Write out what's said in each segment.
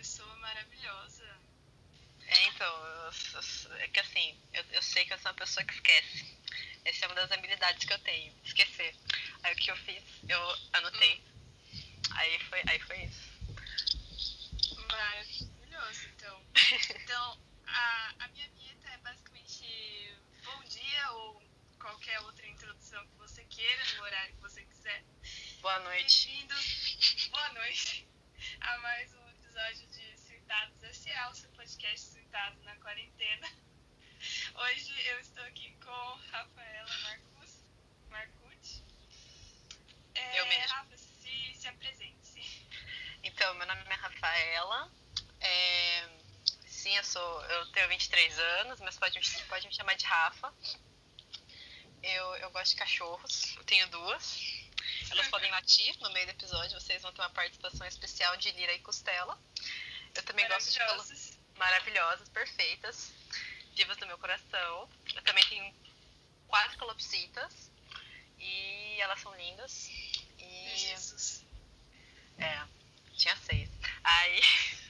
pessoa maravilhosa. Então, é que assim, eu sei que eu sou uma pessoa que esquece. Essa é uma das habilidades que eu tenho, esquecer. Aí o que eu fiz, eu anotei. Aí foi isso. Maravilhoso, então. Então, a minha vinheta é basicamente bom dia ou qualquer outra introdução que você queira, no horário que você quiser. Boa noite. Bem-vindos, boa noite, a mais um episódio de Surtados S.A., o seu podcast Surtado na Quarentena. Hoje eu estou aqui com Rafaela Marcucci. Eu mesma. Rafa, se apresente. Então, meu nome é Rafaela. Sim, eu tenho 23 anos, mas pode me chamar de Rafa. Eu gosto de cachorros, eu tenho 2. Elas podem latir no meio do episódio, vocês vão ter uma participação especial de Lira e Costela. Eu também gosto de maravilhosas, perfeitas, divas do meu coração. Eu também tenho 4 calopsitas e elas são lindas. E Jesus. Tinha 6. Aí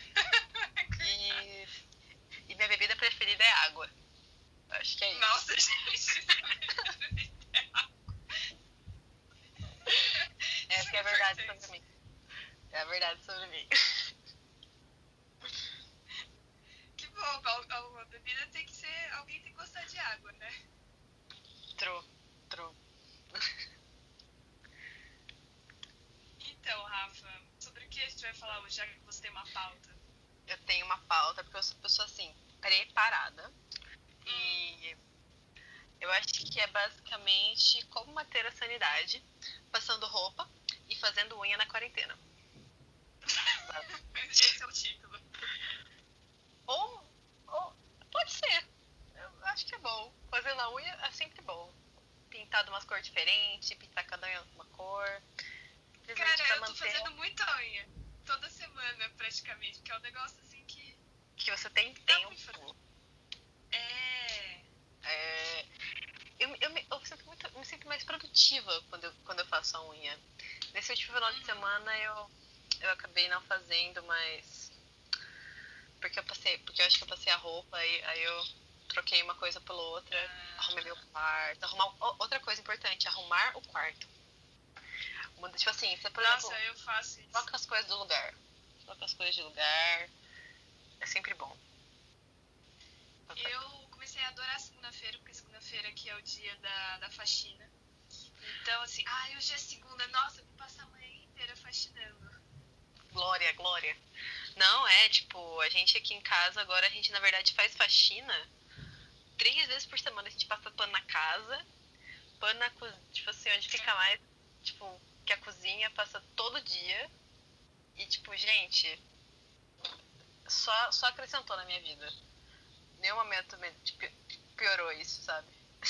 e minha bebida preferida é água. Acho que é isso. Nossa, gente. Essa é a verdade sobre mim. É a verdade sobre mim. Que bom, a bebida tem que ser... Alguém tem que gostar de água, né? True. Então, Rafa, sobre o que a gente vai falar hoje, já que você tem uma pauta? Eu tenho uma pauta, porque eu sou pessoa assim, preparada. E eu acho que é basicamente como manter a sanidade, passando roupa e fazendo unha na quarentena. Esse é o título. Ou pode ser. Eu acho que é bom. Fazendo a unha é sempre bom. Pintar de umas cores diferentes, pintar cada unha uma cor. Cara, eu tô fazendo muita unha. Toda semana, praticamente. Que é um negócio assim que você tem tempo. Eu me sinto mais produtiva quando eu faço a unha. Nesse último final de semana eu acabei não fazendo, mas porque eu acho que eu passei a roupa aí eu troquei uma coisa pela outra, arrumei meu quarto, outra coisa importante, arrumar o quarto. Tipo assim, você, por exemplo, eu faço isso. Troca as coisas de lugar. É sempre bom. Eu comecei a adorar segunda-feira, porque segunda-feira aqui é o dia da faxina. Então, assim, hoje é segunda, nossa, eu vou passar a manhã inteira faxinando. Glória. Não, tipo, a gente aqui em casa agora, a gente na verdade faz faxina 3 vezes por semana. A gente passa pano na casa, pano na cozinha, tipo assim, onde fica mais, tipo, que a cozinha passa todo dia. E, tipo, gente, só acrescentou na minha vida. Nenhum momento piorou isso, sabe?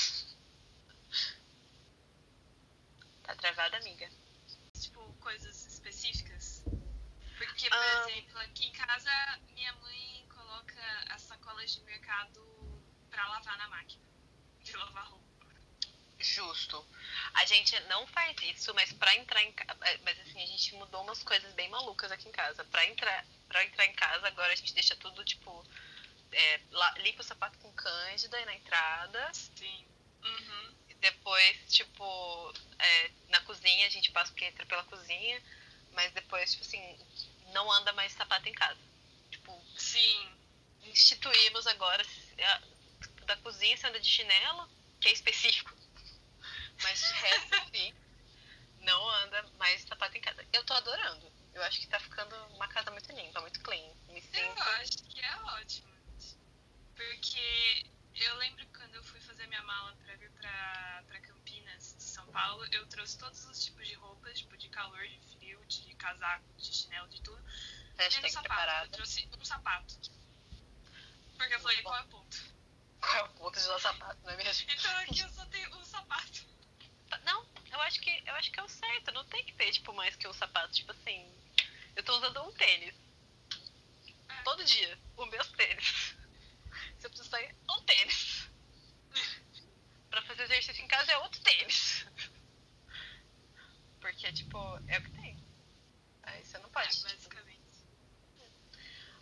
Tá travada, amiga? Tipo, coisas específicas. Porque, por exemplo, aqui em casa, minha mãe coloca as sacolas de mercado pra lavar na máquina de lavar roupa. Justo. A gente não faz isso, mas pra entrar em casa... Mas assim, a gente mudou umas coisas bem malucas aqui em casa. Pra entrar em casa, agora a gente deixa tudo, tipo... limpa o sapato com cândida na entrada. Sim. E depois, tipo... na cozinha, a gente passa porque entra pela cozinha. Mas depois, tipo assim... Não anda mais sapato em casa. Tipo... Sim. Instituímos agora... Da cozinha você anda de chinelo, que é específico. Mas de resto, enfim, não anda mais sapato em casa. Eu tô adorando. Eu acho que tá ficando uma casa muito limpa, muito clean. Eu acho que é ótimo. Porque eu lembro que quando eu fui fazer minha mala pra vir pra Campinas, de São Paulo, eu trouxe todos os tipos de roupas, tipo de calor, de frio, de casaco, de chinelo, de tudo. Menos sapato. Preparada. Eu trouxe um sapato. Porque eu falei, qual é o ponto? Qual é o ponto de usar sapato, não é mesmo? Então aqui eu só tenho um sapato. Não, eu acho que é o certo. Não tem que ter, tipo, mais que um sapato. Tipo assim, eu tô usando um tênis. Todo dia, o meu tênis. Se eu preciso sair, um tênis. Pra fazer exercício em casa é outro tênis. Porque, tipo, é o que tem. Aí você não pode. Basicamente.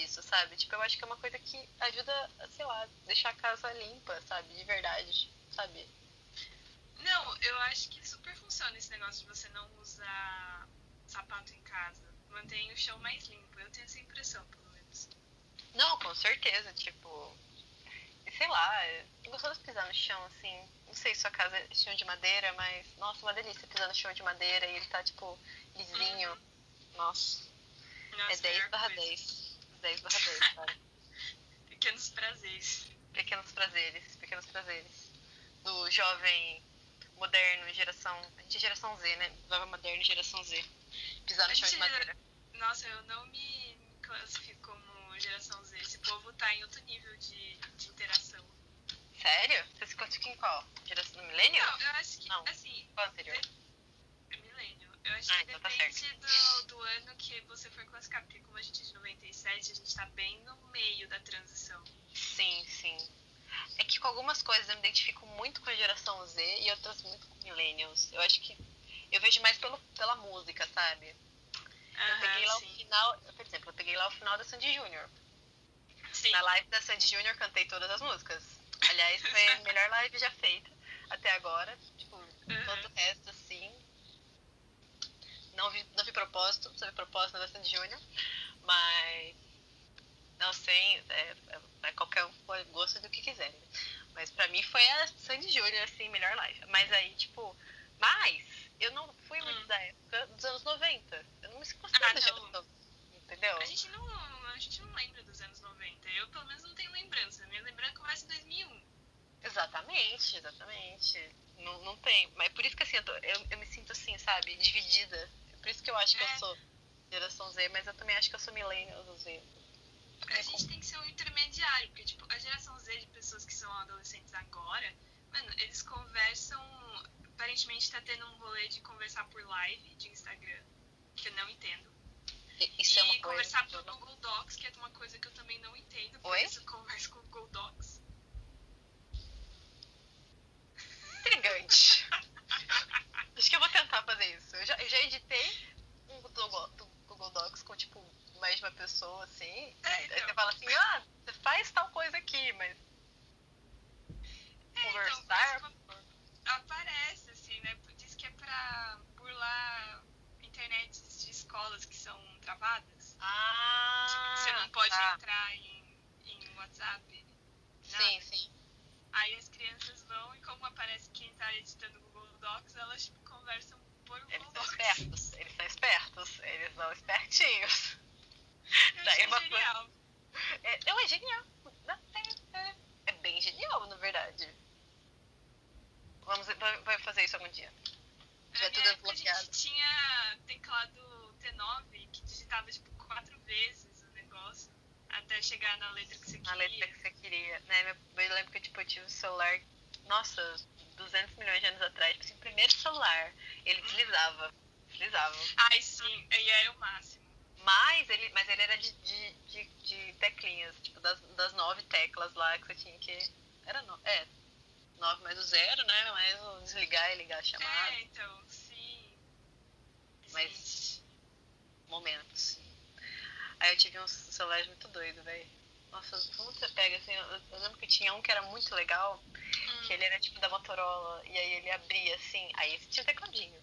disso, sabe? Tipo, eu acho que é uma coisa que ajuda, sei lá, deixar a casa limpa, sabe? De verdade, sabe? Não, eu acho que super funciona esse negócio de você não usar sapato em casa. Mantém o chão mais limpo. Eu tenho essa impressão, pelo menos. Não, com certeza, tipo, sei lá, é gostoso pisar no chão, assim. Não sei se sua casa é chão de madeira, mas, nossa, uma delícia pisar no chão de madeira e ele tá, tipo, lisinho. Uhum. Nossa, é Nossa, 10 melhor barra coisa. 10. 10 barra 10, cara. Pequenos prazeres. Pequenos prazeres, pequenos prazeres. Do jovem moderno, geração. A gente é geração Z, né? Jovem moderno, geração Z. Pisar A no chão de gente madeira. Nossa, eu não me classifico como geração Z. Esse povo tá em outro nível de interação. Sério? Você se classifica em qual? Geração do millennial? Não, eu acho que, Não. assim, Qual anterior? é milênio. Eu acho que Então tá depende certo. do ano que você for classificar, porque como a gente é de 97, a gente tá bem no meio da transição. Sim, sim. É que com algumas coisas eu me identifico muito com a geração Z e outras muito com millennials. Eu acho que eu vejo mais pela música, sabe? Eu peguei lá o Sim. final, por exemplo, eu peguei lá o final da Sandy Júnior. Sim. Na live da Sandy Júnior cantei todas as músicas. Aliás, foi a melhor live já feita até agora. Tipo, todo o resto, assim. Não vi propósito, só vi propósito da Sandy Júnior. Mas não sei, qualquer um pode gosto do que quiser. Né? Mas pra mim foi a Sandy Júnior, assim, melhor live. Mas aí, tipo, eu não fui muito da época dos anos 90. Eu não me considero da geração, entendeu? A gente não lembra dos anos 90. Eu, pelo menos, não tenho lembrança. Minha lembrança começa em 2001. Exatamente, exatamente. Não tem. Mas por isso que assim, eu me sinto assim, sabe, dividida. Por isso que eu acho que eu sou geração Z, mas eu também acho que eu sou millennial Z. A gente tem que ser um intermediário, porque, tipo, a geração Z de pessoas que são adolescentes agora, mano, eles conversam. Aparentemente tá tendo um rolê de conversar por live de Instagram, que eu não entendo. Isso é uma coisa. Conversar por Google Docs, que é uma coisa que eu também não entendo. Por isso eu converso com o Google Docs. Intrigante. Acho que eu vou tentar fazer isso. Eu já editei um Google Docs com, tipo, mais de uma pessoa, assim. Então. Aí você fala assim, você faz tal coisa aqui, mas conversar... Então, aparece, assim, né? Diz que é pra burlar internets de escolas que são travadas. Tipo, você não pode entrar em WhatsApp. Nada. Sim, sim. Aí as crianças vão e como aparece quem tá editando o Google Docs, elas tipo, conversam por Google Docs. Eles são espertos, eles são espertinhos. Eu achei genial. É genial. É bem genial, na verdade. Vai fazer isso algum dia. Na minha época a gente tinha teclado T9 que digitava tipo 4 vezes o negócio até chegar na letra que você queria. Na letra que você queria. Né? Eu lembro que tipo, eu tive um celular, nossa, 200 milhões de anos atrás, assim, o primeiro celular, ele deslizava. Ai, sim, e era o máximo. Mas ele era de teclinhas, tipo, das 9 teclas lá que você tinha que... Era 9 mais o 0, né? Mais o desligar e ligar a chamada. Então, sim. Mas, momentos. Aí eu tive uns celulares muito doidos, velho. Nossa, como você pega, assim, eu lembro que tinha um que era muito legal, que ele era tipo da Motorola, e aí ele abria assim, aí tinha o tecladinho.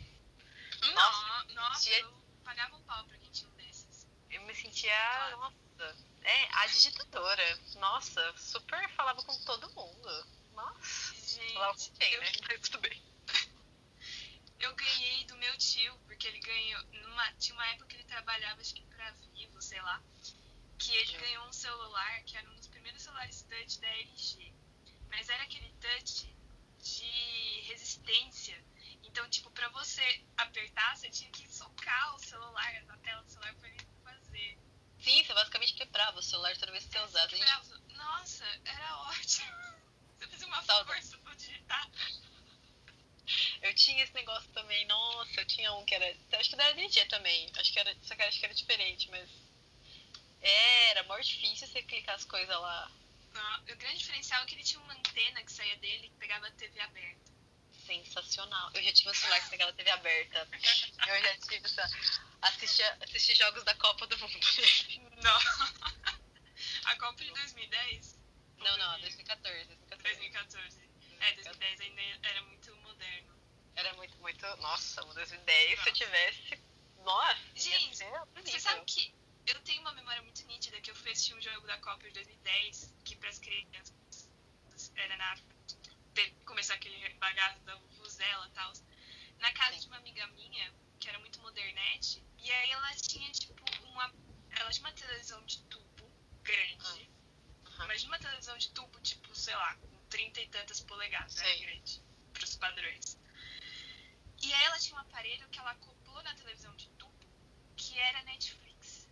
Nossa, eu pagava um pau pra quem tinha um desses. Eu me sentia, nossa, a digitadora. Nossa, super falava com todo mundo. Nossa, gente, falava com quem, né? Mas tudo bem. Eu ganhei do meu tio, porque ele ganhou. Tinha uma época que ele trabalhava, acho que pra Vivo, sei lá. Que ele ganhou um celular que era um dos primeiros celulares touch da LG. Mas era aquele touch de resistência. Então, tipo, pra você apertar, você tinha que socar o celular na tela do celular pra ele fazer. Sim, você basicamente quebrava o celular toda vez que você usava. Nossa, era ótimo. Você fazia uma força pra digitar. Eu tinha esse negócio também, nossa, eu tinha um que era. Acho que da LG também. Acho que era diferente, mas. Era mó difícil você clicar as coisas lá. O grande diferencial é que ele tinha uma antena que saía dele que pegava a TV aberta. sensacional. Eu já tive um celular com aquela TV aberta. Eu já tive assistir jogos da Copa do Mundo. Não. A Copa de 2010? Não, 2014. 2014. 2010 ainda era muito moderno. Era muito, muito... Nossa, o 2010, se eu tivesse... Nossa, gente, você sabe que eu tenho uma memória muito nítida que eu fui assistir um jogo da Copa de 2010, que para as crianças era começar aquele bagaço da vuvuzela e tal, na casa de uma amiga minha, que era muito modernete, e aí ela tinha, tipo, ela tinha uma televisão de tubo grande, mas uma televisão de tubo, tipo, sei lá, com 30 e tantas polegadas, era grande, pros padrões. E aí ela tinha um aparelho que ela acoplou na televisão de tubo, que era Netflix.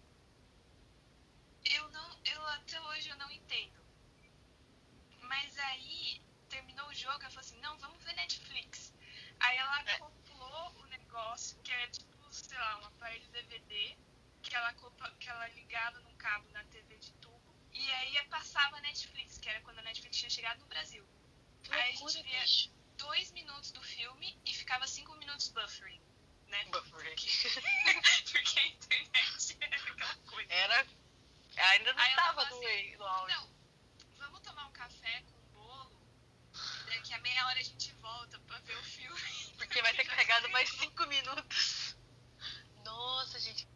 Eu até hoje eu não entendo. Mas aí, terminou o jogo, ela falou assim, não, vamos ver Netflix. Aí ela acoplou o negócio, que era tipo, sei lá, um aparelho DVD, que ela ligava num cabo na TV de tubo, e aí passava a Netflix, que era quando a Netflix tinha chegado no Brasil. Aí a gente via 2 minutos do filme e ficava 5 minutos buffering, né? Buffering. Porque a internet era aquela coisa. Ainda não estava no auge. Não, vamos tomar um café com um bolo, daqui a meia hora a gente volta pra ver o filme. Porque vai ter carregado mais 5 minutos. Nossa, gente.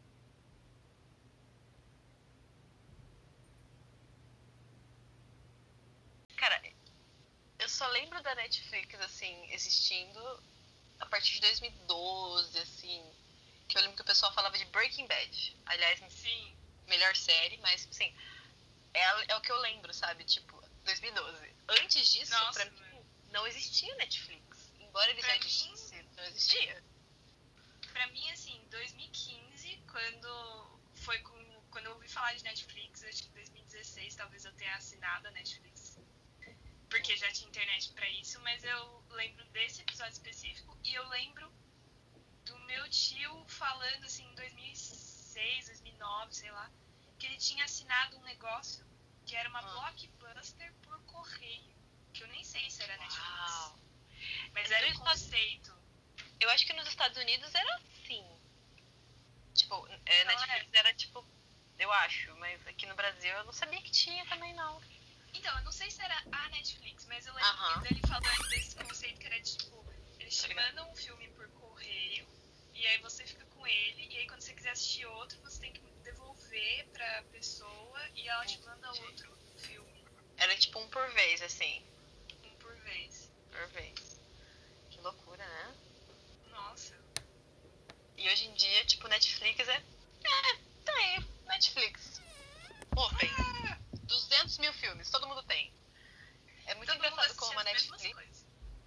Cara, eu só lembro da Netflix, assim, existindo a partir de 2012, assim, que eu lembro que o pessoal falava de Breaking Bad. Aliás, sim, melhor série, mas, assim, é o que eu lembro, sabe? Tipo, 2012. Antes disso, nossa, pra mim, não existia Netflix. Embora ele já existisse, não existia. Pra mim, assim, 2015, quando eu ouvi falar de Netflix, acho que em 2016 talvez eu tenha assinado a Netflix. Porque já tinha internet pra isso, mas eu lembro desse episódio específico e eu lembro do meu tio falando, assim, em 2006, 2009, sei lá, que ele tinha assinado um negócio que era uma blockbuster por correio, que eu nem sei se era Netflix. Uau. Mas era um conceito. Eu acho que nos Estados Unidos era assim. Tipo, Netflix era tipo, eu acho, mas aqui no Brasil eu não sabia que tinha também não. Então, eu não sei se era a Netflix, mas eu lembro dele falando desse conceito que era tipo, eles te mandam um filme por correio, e aí você fica com ele, e aí quando você quiser assistir outro, você tem que devolver pra pessoa, e ela te manda outro filme. Era tipo um por vez, assim. Um por vez. Por vez. Que loucura, né? Nossa. E hoje em dia, tipo, Netflix tá aí, Netflix. Pô, tem 200 mil filmes, todo mundo tem. É muito engraçado como a Netflix...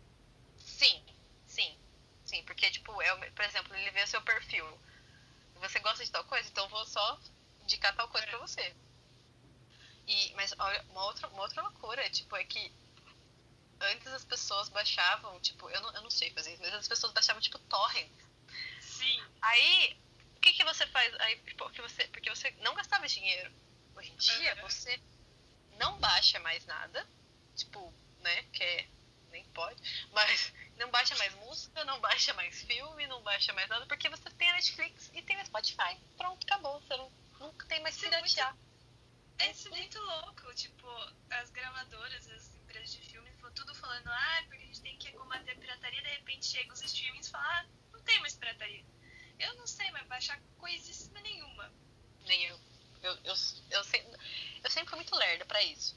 Sim, porque, tipo, por exemplo, ele vê o seu perfil. Você gosta de tal coisa, então eu vou só indicar tal coisa pra você. Mas olha, uma outra loucura, tipo, é que antes as pessoas baixavam, tipo, eu não sei fazer isso, mas as pessoas baixavam, tipo, torrent. Sim. Aí, o que você faz? Aí, porque você não gastava dinheiro. Hoje em dia, você não baixa mais nada, tipo, né, que nem pode, mas não baixa mais música, não baixa mais filme, não baixa mais nada, porque você tem a Netflix e tem o Spotify. Pronto, acabou, você nunca tem mais que piratear. Isso é muito louco, tipo, as gravadoras, as empresas de filme, tudo falando, porque a gente tem que combater a pirataria, de repente chega os streamings e fala, não tem mais pirataria. Eu não sei, mas baixar coisíssima nenhuma. Nem eu. Eu sempre fui muito lerda pra isso.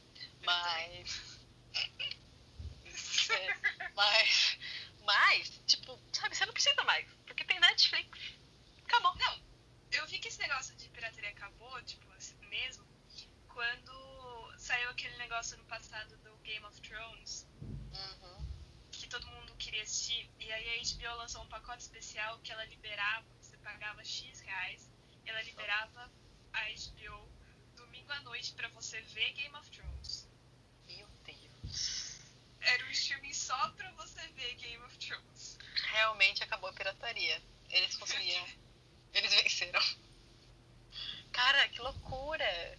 Mas, tipo, sabe, você não precisa mais, porque tem Netflix. Acabou. Não, eu vi que esse negócio de pirataria acabou, tipo, assim, mesmo, quando saiu aquele negócio no passado do Game of Thrones, que todo mundo queria assistir, e aí a HBO lançou um pacote especial que ela liberava, você pagava X reais, e ela liberava a HBO domingo à noite pra você ver Game of Thrones. Meu Deus. Era um streaming só pra você ver Game of Thrones. Realmente acabou a pirataria. Eles conseguiram. Eles venceram. Cara, que loucura.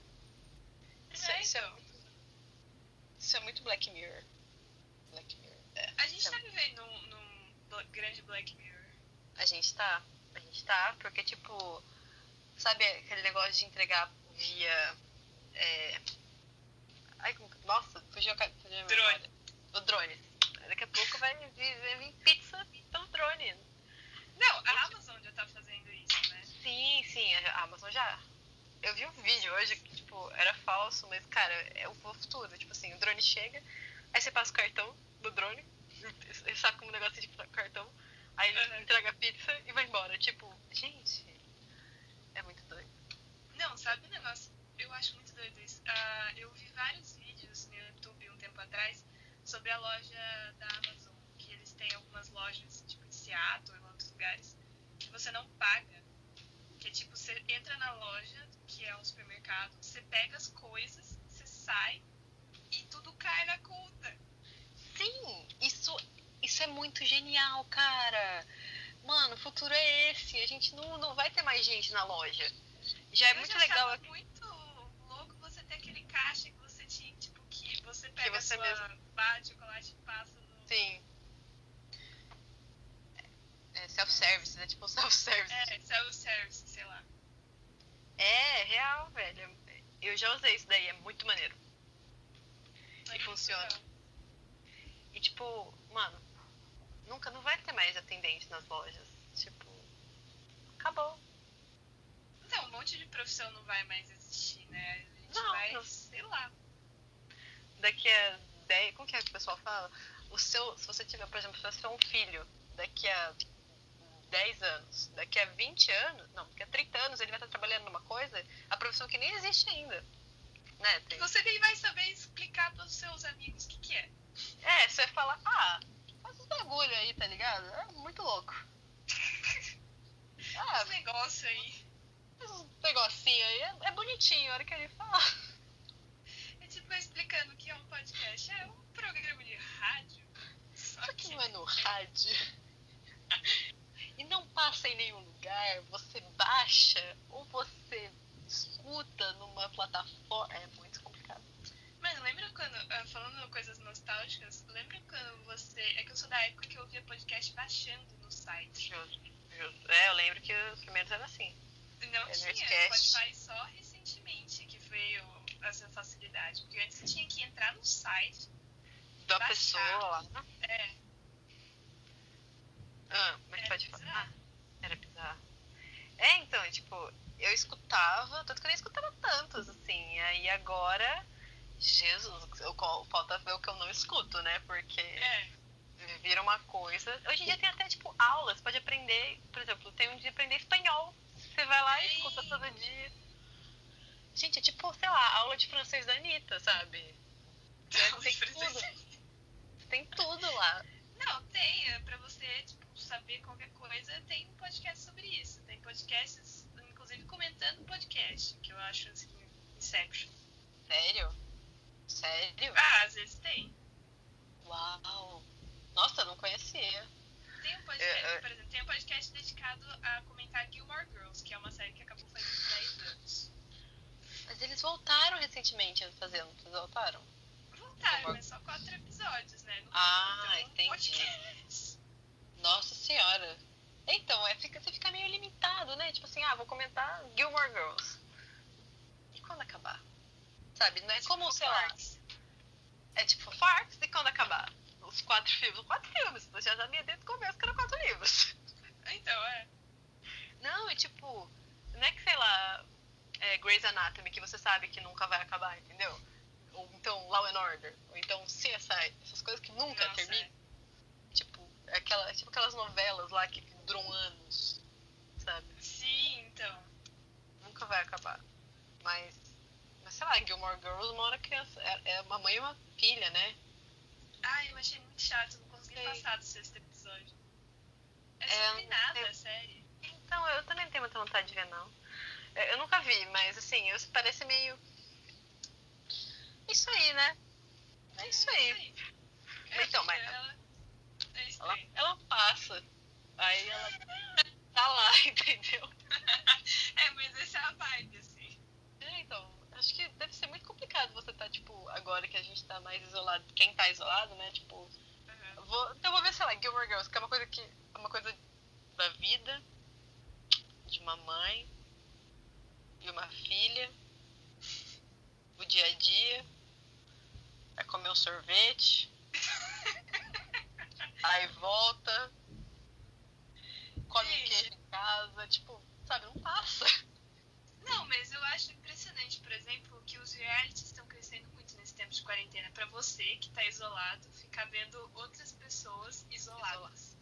Isso é muito Black Mirror. A gente tá vivendo gente tá? A gente tá, porque, tipo, sabe aquele negócio de entregar via... Ai, nossa, fugiu a minha memória. O drone. Daqui a pouco vai vir pizza pelo drone. Não, a Amazon já tá fazendo isso, né? Sim, a Amazon já. Eu vi um vídeo hoje que, tipo, era falso, mas, cara, é o futuro. Tipo assim, o drone chega, aí você passa o cartão do drone, ele saca um negócio de cartão, aí ele entrega a pizza e vai embora. Tipo, gente, é muito doido. Não, sabe o negócio? Eu acho muito doido isso. Eu vi vários vídeos no YouTube um tempo atrás sobre a loja da Amazon, que eles têm algumas lojas, tipo em Seattle e em outros lugares, que você não paga. Que é tipo, você entra na loja, que é um supermercado, você pega as coisas, você sai e tudo cai na conta. Sim, isso é muito genial, cara. Mano, o futuro é esse. A gente não vai ter mais gente na loja. Já é muito legal. É muito louco você ter aquele caixa que você tinha, tipo, que você pega que você a sua barra de chocolate e passa no... Sim. É self-service, né? Tipo self-service. Self-service, sei lá. É, real, velho. Eu já usei isso daí, é muito maneiro. E funciona. Legal. E tipo, mano, não vai ter mais atendente nas lojas. Tipo, acabou. Então, um monte de profissão não vai mais existir, né? A gente Não. sei lá. Daqui a 10... Como que é que o pessoal fala? Se você tiver, por exemplo, se você for um filho, daqui a 10 anos, daqui a 20 anos, não, daqui a 30 anos ele vai estar trabalhando numa coisa, a profissão que nem existe ainda. Né? Você nem vai saber explicar pros seus amigos o que é. Você vai falar, faz uns bagulho aí, tá ligado? É muito louco. Esse negócio aí. Esse negocinho aí é bonitinho, a hora que ele fala. É tipo explicando o que é um podcast. É um programa de rádio. Só que não é no rádio. E não passa em nenhum lugar. Você baixa ou você escuta numa plataforma. É muito complicado. Mano, lembra quando, falando coisas nostálgicas, lembra quando você... É que eu sou da época que eu ouvia podcast baixando no site. Justo. Eu lembro que os primeiros eram assim. Não tinha, Spotify só recentemente que veio essa facilidade. Porque antes você tinha que entrar no site da pessoa lá. Mas pode falar. Era bizarro. Então, tipo, eu escutava, tanto que eu nem escutava tantos, assim. Aí agora, Jesus, falta ver o que eu não escuto, né? Porque vira uma coisa. Hoje em dia tem até, tipo, aulas, você pode aprender, por exemplo, tem um dia de aprender espanhol. Você vai lá e escuta todo dia. Gente, é tipo, sei lá, aula de francês da Anitta, sabe? Tem tudo. Tem tudo lá. Não, tem. Pra você, tipo, saber qualquer coisa, tem um podcast sobre isso. Tem podcasts, inclusive, comentando podcast, que eu acho, assim, Inception. Sério? Às vezes tem. Uau! Nossa, eu não conhecia. Tem um podcast, por exemplo, tem um podcast dedicado a comentar Gilmore Girls, que é uma série que acabou fazendo 10 anos. Mas eles voltaram recentemente fazendo, vocês voltaram? Voltaram, mas só 4 episódios, né? Entendi. Podcast. Nossa senhora. Então, você fica meio limitado, né? Tipo assim, vou comentar Gilmore Girls. E quando acabar? Sabe, não é como, tipo, sei lá... É tipo Farts, e quando acabar? Os 4 filmes. Os 4 filmes. Você já sabia desde o começo que eram 4 livros. Então, Não, é tipo... Não é que, sei lá... Grey's Anatomy, que você sabe que nunca vai acabar, entendeu? Ou então Law and Order. Ou então CSI. Essas coisas que nunca terminam. Tipo, tipo aquelas novelas lá que duram anos. Sabe? Sim, então. Nunca vai acabar. Mas sei lá, Gilmore Girls, uma hora criança. É uma mãe e uma filha, né? Eu achei muito chato, não consegui passar do 6º episódio. Sobre nada, a série. Então, eu também não tenho muita vontade de ver, não. Eu nunca vi, mas assim, parece meio... Isso aí, né? É isso aí. Então, mas... Ela passa. Aí ela tá lá, entendeu? Mas essa é a vibe, assim. Então, acho que deve ser muito complicado você tá, tipo, agora que a gente tá mais isolado. Quem tá isolado, né? Tipo, eu vou ver, sei lá, Gilmore Girls, que é uma coisa da vida, de uma mãe e uma filha, o dia a dia, vai comer um sorvete, aí volta, come um queijo em casa, tipo, sabe, não passa. Não, mas eu acho impressionante, por exemplo, que os realities estão crescendo muito nesse tempo de quarentena. Pra você que tá isolado, ficar vendo outras pessoas isoladas.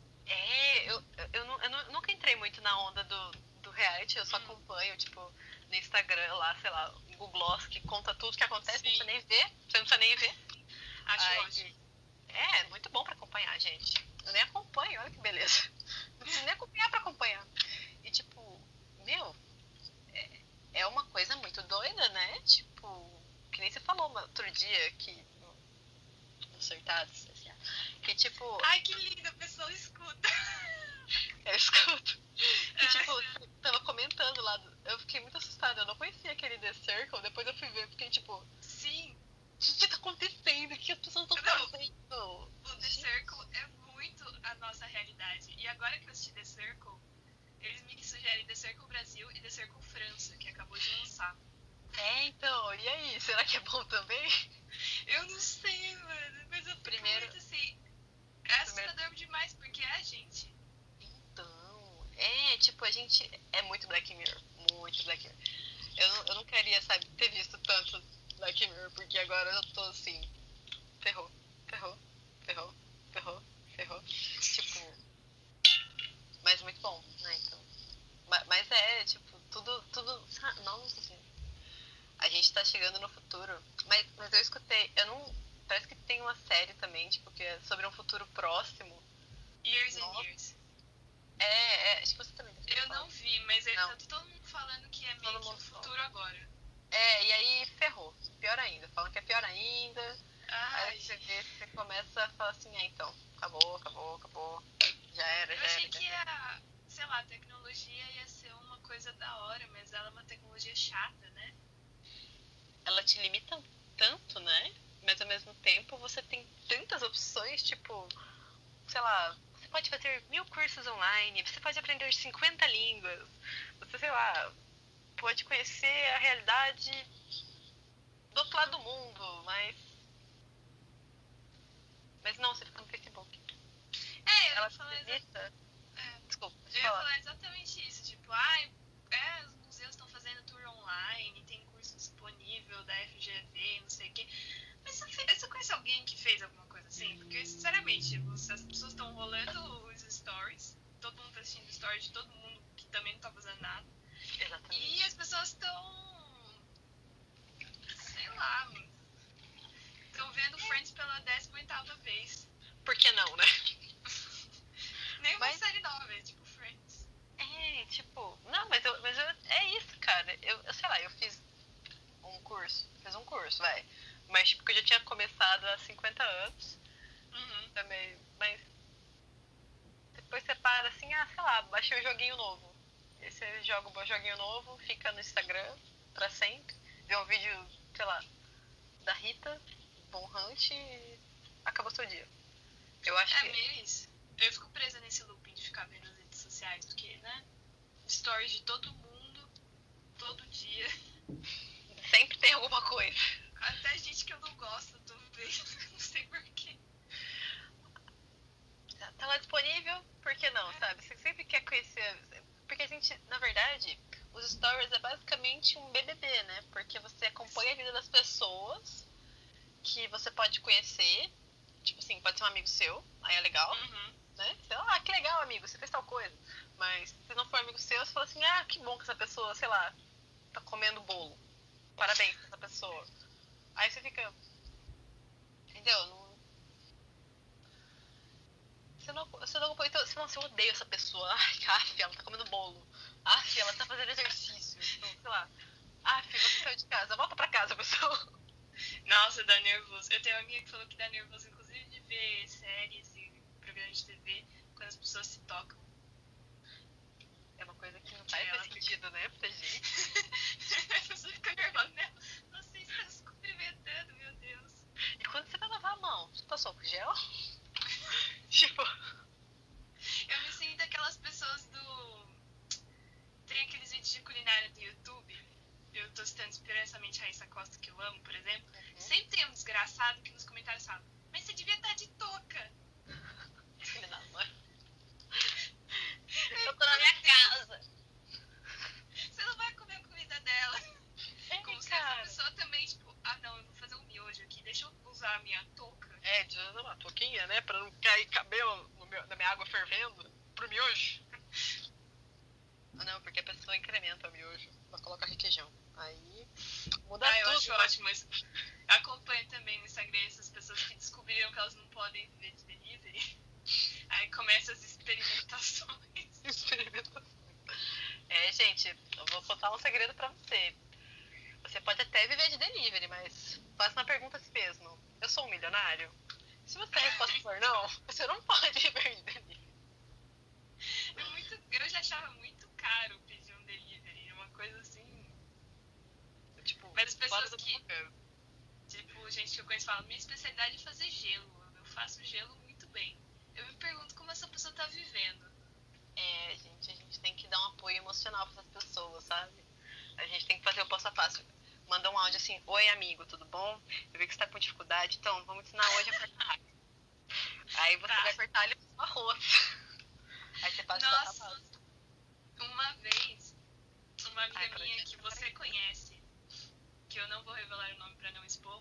Eu nunca entrei muito na onda do reality, eu só acompanho, tipo, no Instagram lá, sei lá, o Google Gloss, que conta tudo que acontece, Sim. você não precisa nem ver. Acho ótimo. É muito bom pra acompanhar, gente. Eu nem acompanho, olha que beleza. Não preciso nem acompanhar pra acompanhar. E tipo, meu, é uma coisa muito doida, né? Tipo, que nem você falou outro dia que no Surtados, assim, que tipo... Ai, que linda, a pessoa escuta. Eu escuto. Que tipo, tava comentando lá, eu fiquei muito assustada, eu não conhecia aquele The Circle, depois eu fui ver, fiquei tipo... Sim. O que tá acontecendo? O que as pessoas estão fazendo? O The Circle é muito a nossa realidade. E agora que eu assisti The Circle, eles me sugerem The Circle Brasil e The Circle França, que acabou de lançar. Então, e aí? Será que é bom também? Eu não sei, mano, mas eu fico muito assim... É assustador demais, porque é a gente. Então, tipo, a gente é muito Black Mirror, muito Black Mirror. Eu não queria, sabe, ter visto tanto Black Mirror, porque agora eu tô assim, ferrou. Tipo, mas muito bom, né, então. Mas tipo, tudo, nossa, gente. A gente tá chegando no futuro. Mas eu escutei, parece que tem uma série também, tipo, que é sobre um futuro próximo. Years and Years. Acho que você também Eu não vi, mas tá todo mundo falando que é meio que o futuro agora. E aí ferrou. Pior ainda. Falam que é pior ainda. Ai. Aí você começa a falar assim, então, acabou. Já era. Eu achei que sei lá, a tecnologia ia ser uma coisa da hora, mas ela é uma tecnologia chata, né? Ela te limita tanto, né? Mas ao mesmo tempo você tem tantas opções, tipo, sei lá, você pode fazer 1000 cursos online, você pode aprender 50 línguas, você, sei lá, pode conhecer a realidade do outro lado do mundo, mas não, você fica no Facebook. Ela te limita. Desculpa, eu ia falar exatamente isso, tipo, os museus estão fazendo tour online, tem curso disponível da FGV, não sei o quê. Mas você conhece alguém que fez alguma coisa assim? Porque, sinceramente, as pessoas estão rolando os stories, todo mundo tá assistindo stories de todo mundo que também não tá fazendo nada. Exatamente. E as pessoas estão, sei lá, estão vendo Friends pela 18ª vez. Por que não, né? Nem uma série nova, é tipo Friends. Tipo, não, mas é isso, cara. Eu sei lá, eu fiz um curso, vai. Mas tipo, que eu já tinha começado há 50 anos. Também, mas depois você para assim, sei lá, baixei um joguinho novo. E você joga um joguinho novo, fica no Instagram pra sempre, vê um vídeo, sei lá, da Rita, Von Hunt e acabou seu dia. Eu acho que... meio isso. Eu fico presa nesse looping de ficar vendo as redes sociais, porque, né? Stories de todo mundo, todo dia. Sempre tem alguma coisa. Até gente que eu não gosto, tô vendo, não sei porquê. Tá lá disponível, por que não, sabe? Você sempre quer conhecer... Porque a gente, na verdade, os stories é basicamente um BBB, né? Porque você acompanha a vida das pessoas que você pode conhecer. Tipo assim, pode ser um amigo seu, aí é legal, né? Sei lá, que legal, amigo, você fez tal coisa. Mas se não for amigo seu, você fala assim, que bom que essa pessoa, sei lá, tá comendo bolo. Parabéns pra essa pessoa. Aí você fica... Entendeu? Você não então, eu odeio essa pessoa. Ela tá comendo bolo. Ela tá fazendo exercício. Então, sei lá. Você saiu de casa. Volta pra casa, pessoal. Nossa, dá nervoso. Eu tenho uma amiga que falou que dá nervoso, inclusive, de ver séries e programas de TV quando as pessoas se tocam. É uma coisa que não faz sentido, né, pra gente. A pessoa fica nervosa, né? Você está se cumprimentando, meu Deus. E quando você vai lavar a mão? Você passou com gel? Tipo... Eu me sinto aquelas pessoas citando Espiritualmente Raíssa Costa, que eu amo, por exemplo, sempre tem um desgraçado que nos comentários fala, mas você devia estar de touca. Filha da mãe. Eu tô na minha casa. Você não vai comer a comida dela. Como se essa pessoa também, tipo, não, eu vou fazer um miojo aqui, deixa eu usar a minha touca. De usar uma touquinha, né, pra não cair cabelo na minha água fervendo pro miojo. Não, porque a pessoa incrementa o miojo, ela coloca requeijão. Aí muda tudo. Eu acho ótimo, mas acompanho também no Instagram essas pessoas que descobriram que elas não podem viver de delivery. Aí começam as experimentações. Gente, eu vou contar um segredo pra você. Você pode até viver de delivery, mas faça uma pergunta a si mesmo. Eu sou um milionário? Se você a resposta for não, você não pode viver de delivery. Eu já achava muito caro pedir um delivery, uma coisa assim. Tipo, mas as pessoas que. Tipo, gente que eu conheço falam, minha especialidade é fazer gelo. Eu faço gelo muito bem. Eu me pergunto como essa pessoa tá vivendo. Gente, a gente tem que dar um apoio emocional para essas pessoas, sabe? A gente tem que fazer o passo a passo. Manda um áudio assim, oi amigo, tudo bom? Eu vi que você tá com dificuldade, então vamos ensinar hoje a cortar alho. Aí você vai cortar alho com arroz. Aí você faz o passo a passo. Uma vez, uma amiga minha que você conhece, que eu não vou revelar o nome pra não expor,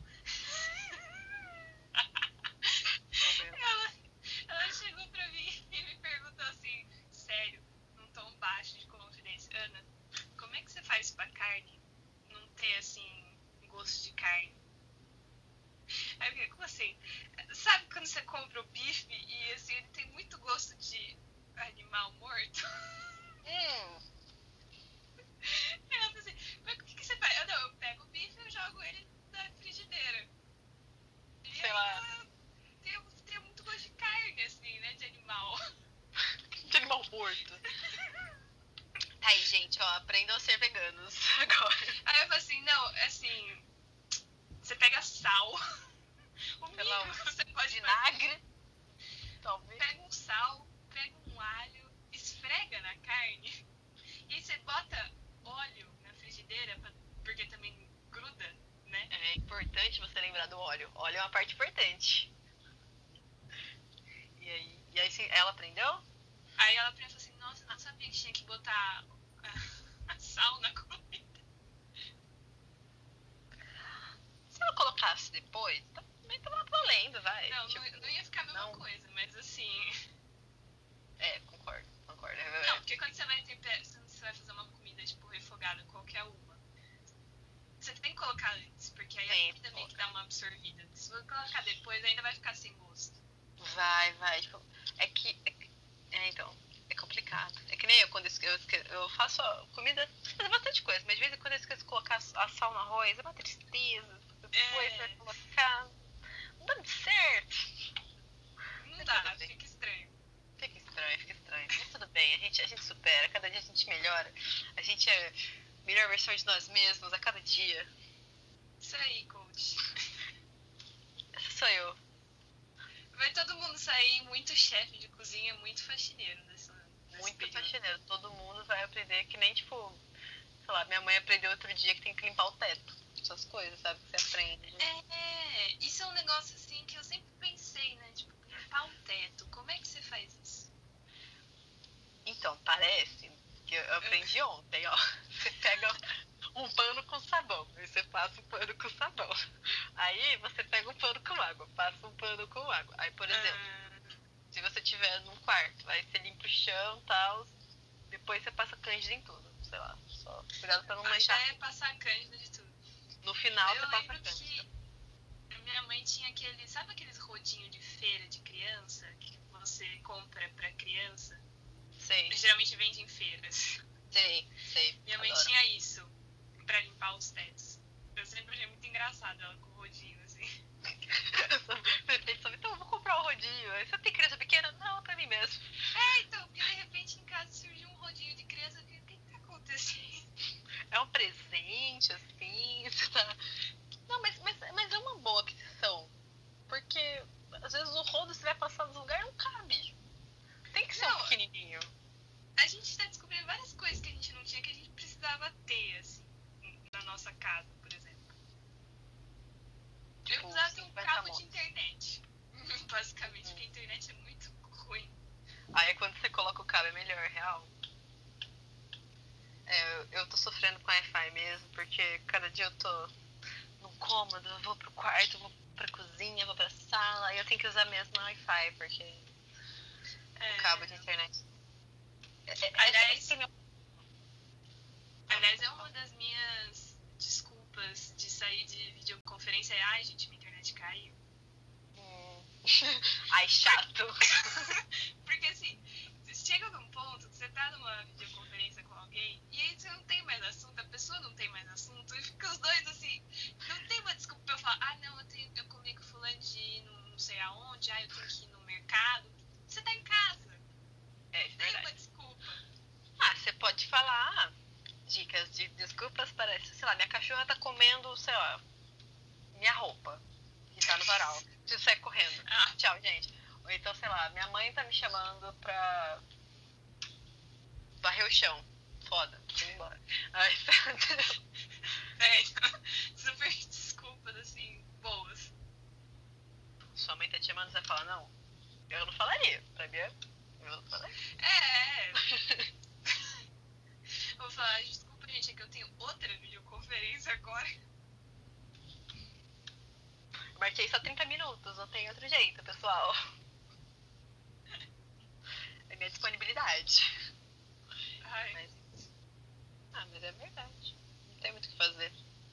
ela chegou pra mim e me perguntou assim, sério, num tom baixo de confidência, Ana, como é que você faz pra carne não ter, assim, gosto de carne? Aí eu fiquei, como assim? Sabe quando você compra o bife e, assim, ele tem muito gosto de animal morto? Ela falou assim, mas o que você faz? Eu pego o bife e eu jogo ele na frigideira. E sei lá. Tem muito gosto de carne, assim, né? De animal. De animal morto. Tá aí, gente, ó, aprendam a ser veganos agora. Aí eu falei assim, não, assim, você pega sal, o mínimo que você pode vinagre, talvez. Pega um sal, pega um alho, esfrega na carne, e aí você bota óleo na frigideira, porque também gruda, né? É importante você lembrar do óleo. Óleo é uma parte importante. E aí ela aprendeu? Aí ela aprendeu e falou assim, nossa, eu não sabia que tinha que botar sal na comida. Se ela colocasse depois, também tava valendo, vai. Não, tipo, não ia ficar a mesma coisa, mas assim... Concordo. Não, porque quando você vai fazer uma comida, tipo, refogada, qualquer uma, você tem que colocar antes, porque aí a comida meio que dá uma absorvida. Se você colocar depois, ainda vai ficar sem gosto. Vai. Tipo, então, é complicado. É que nem eu, quando eu faço comida, faço bastante coisa, mas de vez em quando eu esqueço de colocar a sal no arroz, é uma tristeza. Depois vai colocar, não dá muito certo. Não dá, fica estranho. Fica estranho. Mas tudo bem, a gente supera, cada dia a gente melhora. A gente é a melhor versão de nós mesmos a cada dia. Isso aí, coach. Essa sou eu. Vai todo mundo sair muito chefe de cozinha, muito faxineiro nesse muito período. Faxineiro. Todo mundo vai aprender que nem, tipo, sei lá, minha mãe aprendeu outro dia que tem que limpar o teto. Essas coisas, sabe, que você aprende. Isso é um negócio, assim, que eu sempre pensei, né? Tipo, limpar um teto. Como é que você faz isso? Então, parece que eu aprendi ontem, ó. Você pega um pano com sabão, aí você passa um pano com sabão. Aí você pega um pano com água, passa um pano com água. Aí, por exemplo, se você estiver num quarto, aí você limpa o chão e tal, depois você passa cândida em tudo, sei lá. Só cuidado pra não manchar. A ideia é passar cândida de tudo. No final eu você passa lembro cândida. Que minha mãe tinha sabe aqueles rodinhos de feira de criança que você compra pra criança? Sei. Geralmente vende em feiras. Sei. Minha mãe tinha isso pra limpar os tetos. Eu sempre achei muito engraçado ela com o rodinho, assim. Então eu vou comprar um rodinho. Aí você tem criança pequena? Não, pra mim mesmo. Então, porque de repente em casa surgiu um rodinho de criança. O que tá acontecendo? É um presente, assim, você tá... Não, mas é uma boa aquisição. Porque às vezes o rodo você vai passar nos lugares não cabe. Tem que ser um pequenininho. A gente tá descobrindo várias coisas que a gente não tinha, que a gente precisava ter, assim, na nossa casa. mesmo, porque cada dia eu tô no cômodo, eu vou pro quarto, eu vou pra cozinha, eu vou pra sala, aí eu tenho que usar mesmo o Wi-Fi, porque o cabo de internet. Aliás, é uma das minhas desculpas de sair de videoconferência é, ai, gente, minha internet caiu. Ai, chato. Porque assim, chega num ponto que você tá numa videoconferência com alguém e aí você não tem mais assunto, a pessoa não tem mais assunto, e fica os dois assim, não tem uma desculpa pra eu falar, ah não, eu comi com fulano de ir não sei aonde, eu tenho que ir no mercado. Você tá em casa. Não tem uma desculpa. Você pode falar dicas de desculpas para, sei lá, minha cachorra tá comendo, sei lá, minha roupa que tá no varal. Preciso sair correndo. Tchau, gente. Ou então, sei lá, minha mãe tá me chamando pra varrer o chão. Foda, vou embora. Super desculpas, assim, boas. Sua mãe tá te chamando e você fala, não, eu não falaria, sabia? Eu não falaria. Vou falar, desculpa, gente, é que eu tenho outra videoconferência agora. Marquei só 30 minutos, não tem outro jeito, pessoal. É minha disponibilidade. Mas é verdade. Não tem muito o que fazer.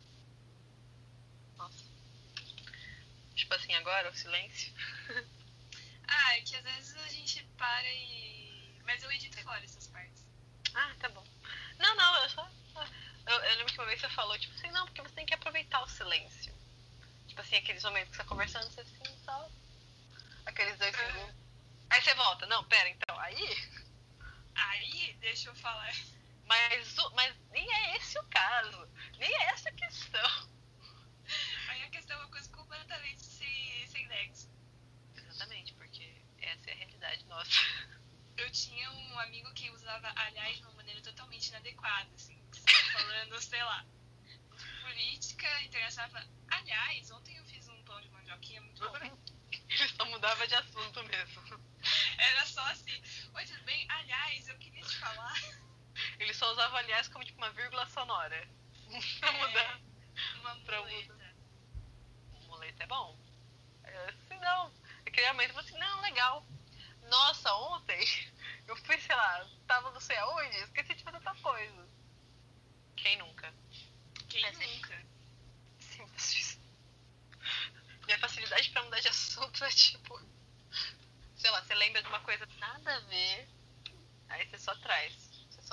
Nossa. Tipo assim, agora, o silêncio. É que às vezes a gente para e... Mas eu edito fora essas partes. Tá bom. Não, eu só... Eu lembro que uma vez você falou, tipo assim, não, porque você tem que aproveitar o silêncio. Tipo assim, aqueles momentos que você tá conversando, você assim, só... Aqueles 2 segundos. Aí você volta. Não, pera, então, Aí, deixa eu falar. Mas nem é esse o caso. Nem é essa a questão. Aí a questão é uma coisa completamente sem nexo. Exatamente, porque essa é a realidade nossa. Eu tinha um amigo que usava, aliás, de uma maneira totalmente inadequada, assim. Você tá falando, sei lá, de política internacional. Aliás, ontem eu fiz um pão de mandioquinha muito bom. Ele só mudava de assunto mesmo. Era só assim, oi, tudo bem? Aliás, eu queria te falar. Ele só usava aliás como tipo uma vírgula sonora. Pra mudar. Uma muleta. Muleta é bom. Assim, não. Eu queria a mãe falou assim, não, legal. Nossa, ontem eu fui, sei lá, tava não sei aonde, esqueci de fazer outra coisa. Quem nunca? Nunca? Simples. Minha facilidade pra mudar de assunto é tipo, sei lá, você lembra de uma coisa nada a ver, aí você só traz.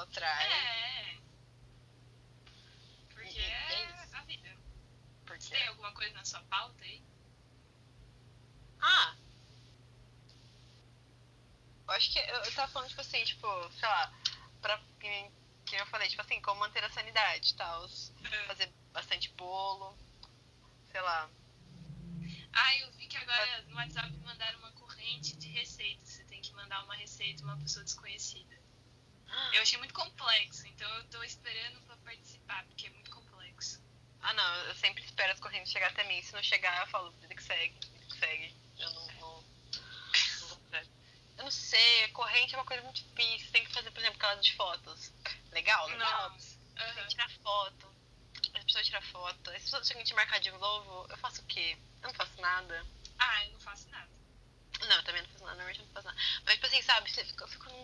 Porque é a vida. Você tem alguma coisa na sua pauta aí? Eu acho que eu tava falando, tipo assim, tipo, sei lá, pra que eu falei, tipo assim, como manter a sanidade e tal. Fazer bastante bolo, sei lá. Eu vi que agora no WhatsApp me mandaram uma corrente de receitas. Você tem que mandar uma receita a uma pessoa desconhecida. Eu achei muito complexo, então eu tô esperando pra participar, porque é muito complexo. Não, eu sempre espero as correntes chegar até mim. Se não chegar, eu falo, vida que segue. Eu não eu não sei, corrente é uma coisa muito difícil. Você tem que fazer, por exemplo, aquela de fotos. Legal? Você tem que tirar foto. As pessoas tiram foto. As pessoas chegam a te marcar de novo, eu faço o quê? Eu não faço nada. Eu não faço nada. Não, eu também não faço nada, normalmente eu não faço nada. Mas, tipo assim, sabe, eu fico num...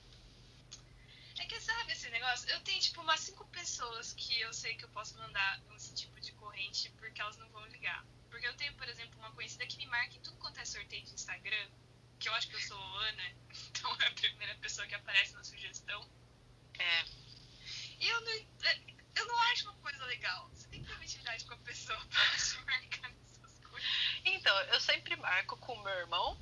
É que sabe esse negócio? Eu tenho tipo umas 5 pessoas que eu sei que eu posso mandar esse tipo de corrente porque elas não vão ligar. Porque eu tenho, por exemplo, uma conhecida que me marca em tudo quanto é sorteio de Instagram, que eu acho que eu sou Ana, então é a primeira pessoa que aparece na sugestão. E eu não acho uma coisa legal. Você tem que ter uma intimidade com a pessoa pra te marcar nessas coisas. Então, eu sempre marco com o meu irmão,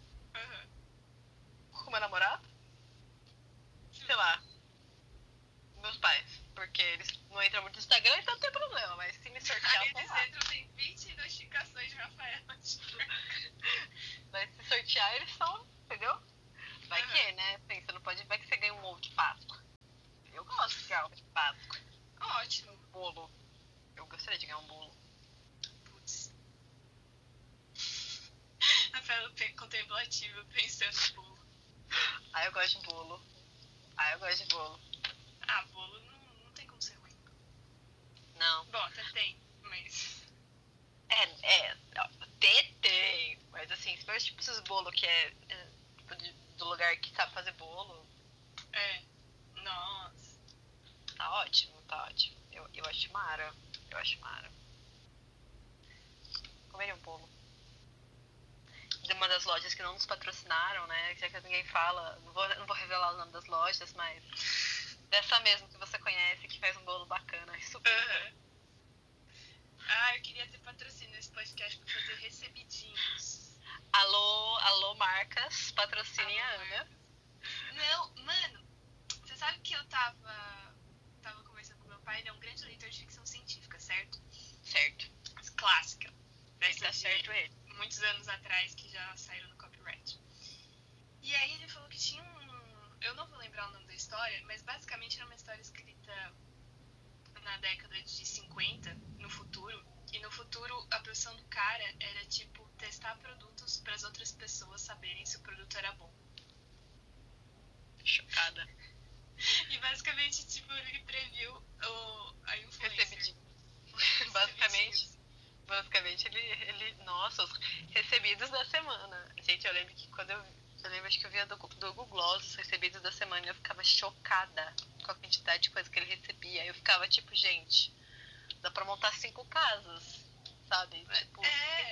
com o meu namorado, sei lá, meus pais, porque eles não entram muito no Instagram, então não tem problema, mas se me sortear, eu tô lá. Eles entram, tem 20 notificações de Rafaela. Mas se sortear, eles são, entendeu? Vai que, né? Assim, você não pode... Vai que você ganha um ovo de Páscoa. Eu gosto de ganhar ovo de Páscoa. Ótimo. Um bolo. Eu gostaria de ganhar um bolo. Putz. Rafaela contemplativa, pensando no bolo. Eu gosto de bolo. Bolo não tem como ser ruim. Bom, até tem, mas... Ó, tem. Mas assim, se for tipo esses bolos que tipo, do lugar que sabe fazer bolo, Nossa. tá ótimo, tá ótimo. Eu acho mara. Eu acho mara. Comeria um bolo. De uma das lojas que não nos patrocinaram, né? Já que ninguém fala, não vou revelar o nome das lojas, mas dessa mesmo que você conhece, que faz um bolo bacana. Super. Eu queria ter patrocínio nesse podcast pra fazer recebidinhos. Alô, marcas, patrocinem a Ana. Não, mano, você sabe que eu tava conversando com meu pai, ele é um grande leitor de ficção científica, certo? Certo. Clássica. Tá certo ele. Muitos anos atrás que já saíram no copyright. E aí ele falou que tinha eu não vou lembrar o nome da história, mas basicamente era uma história escrita na década de 50, no futuro. E no futuro a profissão do cara era tipo testar produtos para as outras pessoas saberem se o produto era bom. Chocada. E basicamente tipo ele previu a influencer. Basicamente ele nossa, os recebidos da semana. Gente, eu lembro que quando eu lembro acho que eu via do Google Gloss os recebidos da semana e eu ficava chocada com a quantidade de coisa que ele recebia. Eu ficava tipo, gente, dá pra montar 5 casas, sabe? Tipo,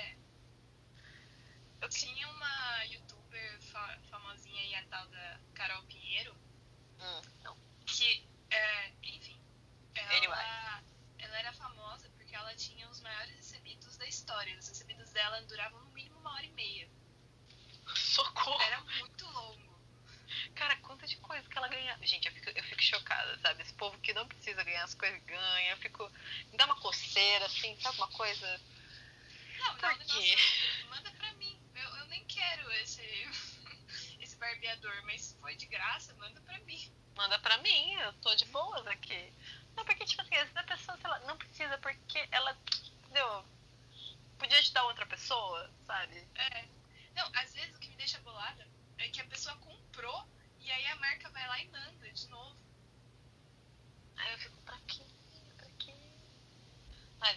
eu tinha uma youtuber famosinha aí, a tal da Carol Pinheiro, não. que, enfim, ela era famosa porque ela tinha os maiores recebidos da história. Os recebidos dela duravam no mínimo 1h30. Socorro! Era muito longo. Cara, quanta de coisa que ela ganha. Gente, eu fico chocada, sabe? Esse povo que não precisa ganhar as coisas ganha. Me dá uma coceira, assim, sabe? Uma coisa. Não, por quê? Manda pra mim. Eu nem quero esse barbeador, mas se for de graça, manda pra mim. Manda pra mim, eu tô de boas aqui. Não, porque, tipo assim, às vezes a pessoa, sei lá, não precisa porque ela, entendeu? Podia ajudar outra pessoa, sabe? Não, às vezes o que me deixa bolada é que a pessoa comprou e aí a marca vai lá e manda de novo. Aí eu fico, pra quê? Mas,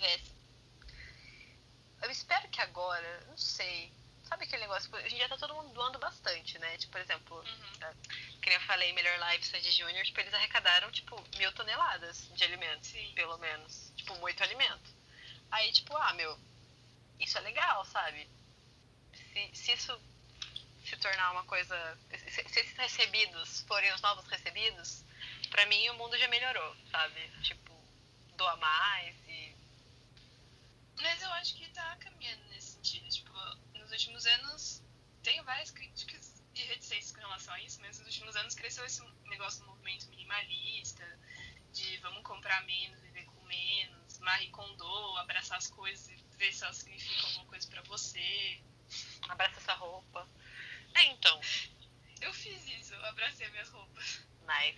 eu espero que agora, não sei, sabe aquele negócio, a gente já tá todo mundo doando bastante, né? Tipo, por exemplo, que eu falei, Melhor Live Sandy Júnior, tipo, eles arrecadaram, tipo, 1.000 toneladas de alimentos, pelo menos. Tipo, muito alimento. Aí, tipo, isso é legal, sabe? Se isso se tornar uma coisa... Se esses recebidos forem os novos recebidos, pra mim o mundo já melhorou, sabe? Tipo, doa mais e... Mas eu acho que tá caminhando nesse sentido. Tipo, nos últimos anos, tenho várias críticas e reticências com relação a isso, mas nos últimos anos cresceu esse negócio do movimento minimalista, de vamos comprar menos, viver com menos, Marie Kondo, abraçar as coisas e ver se elas significam alguma coisa pra você. Abraça essa roupa. Então. Eu fiz isso, eu abracei minhas roupas. Nice.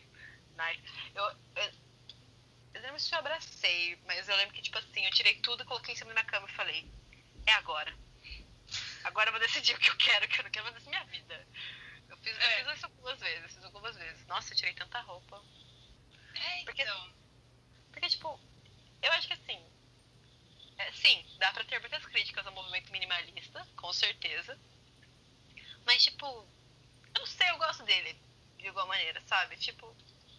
Eu lembro se eu abracei, mas eu lembro que, tipo assim, eu tirei tudo, coloquei em cima da minha cama e falei, é agora. Agora eu vou decidir o que eu quero fazer na minha vida. Eu fiz isso algumas vezes. Nossa, eu tirei tanta roupa. Porque, tipo, eu acho que assim, sim, dá pra ter muitas críticas ao movimento minimalista, com certeza. Mas, tipo, eu não sei, eu gosto dele de igual maneira, sabe? Tipo,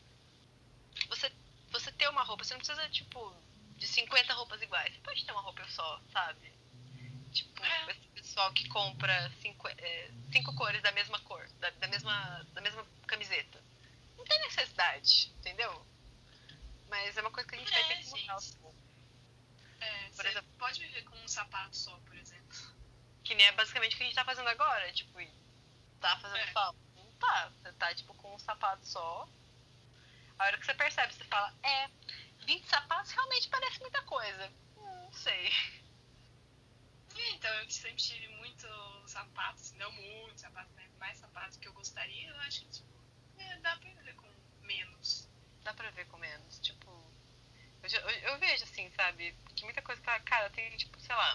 você ter uma roupa, você não precisa, tipo, de 50 roupas iguais. Você pode ter uma roupa só, sabe? Tipo, esse pessoal que compra 5 cores da mesma cor, da mesma camiseta. Não tem necessidade, entendeu? Mas é uma coisa que a gente vai ter que mudar aos poucos. Por exemplo, pode viver com um sapato só, por exemplo. Que nem é basicamente o que a gente tá fazendo agora, tipo, tá fazendo falta. Não tá, você tá, tipo, com um sapato só. A hora que você percebe, você fala, 20 sapatos realmente parece muita coisa. Não sei. Então, eu sempre tive muito sapatos, não muito sapatos, né? Mais sapatos que eu gostaria, eu acho que, tipo, dá pra ver com menos. Dá pra ver com menos, tipo... Eu vejo, assim, sabe? Que muita coisa, cara, tem, tipo, sei lá,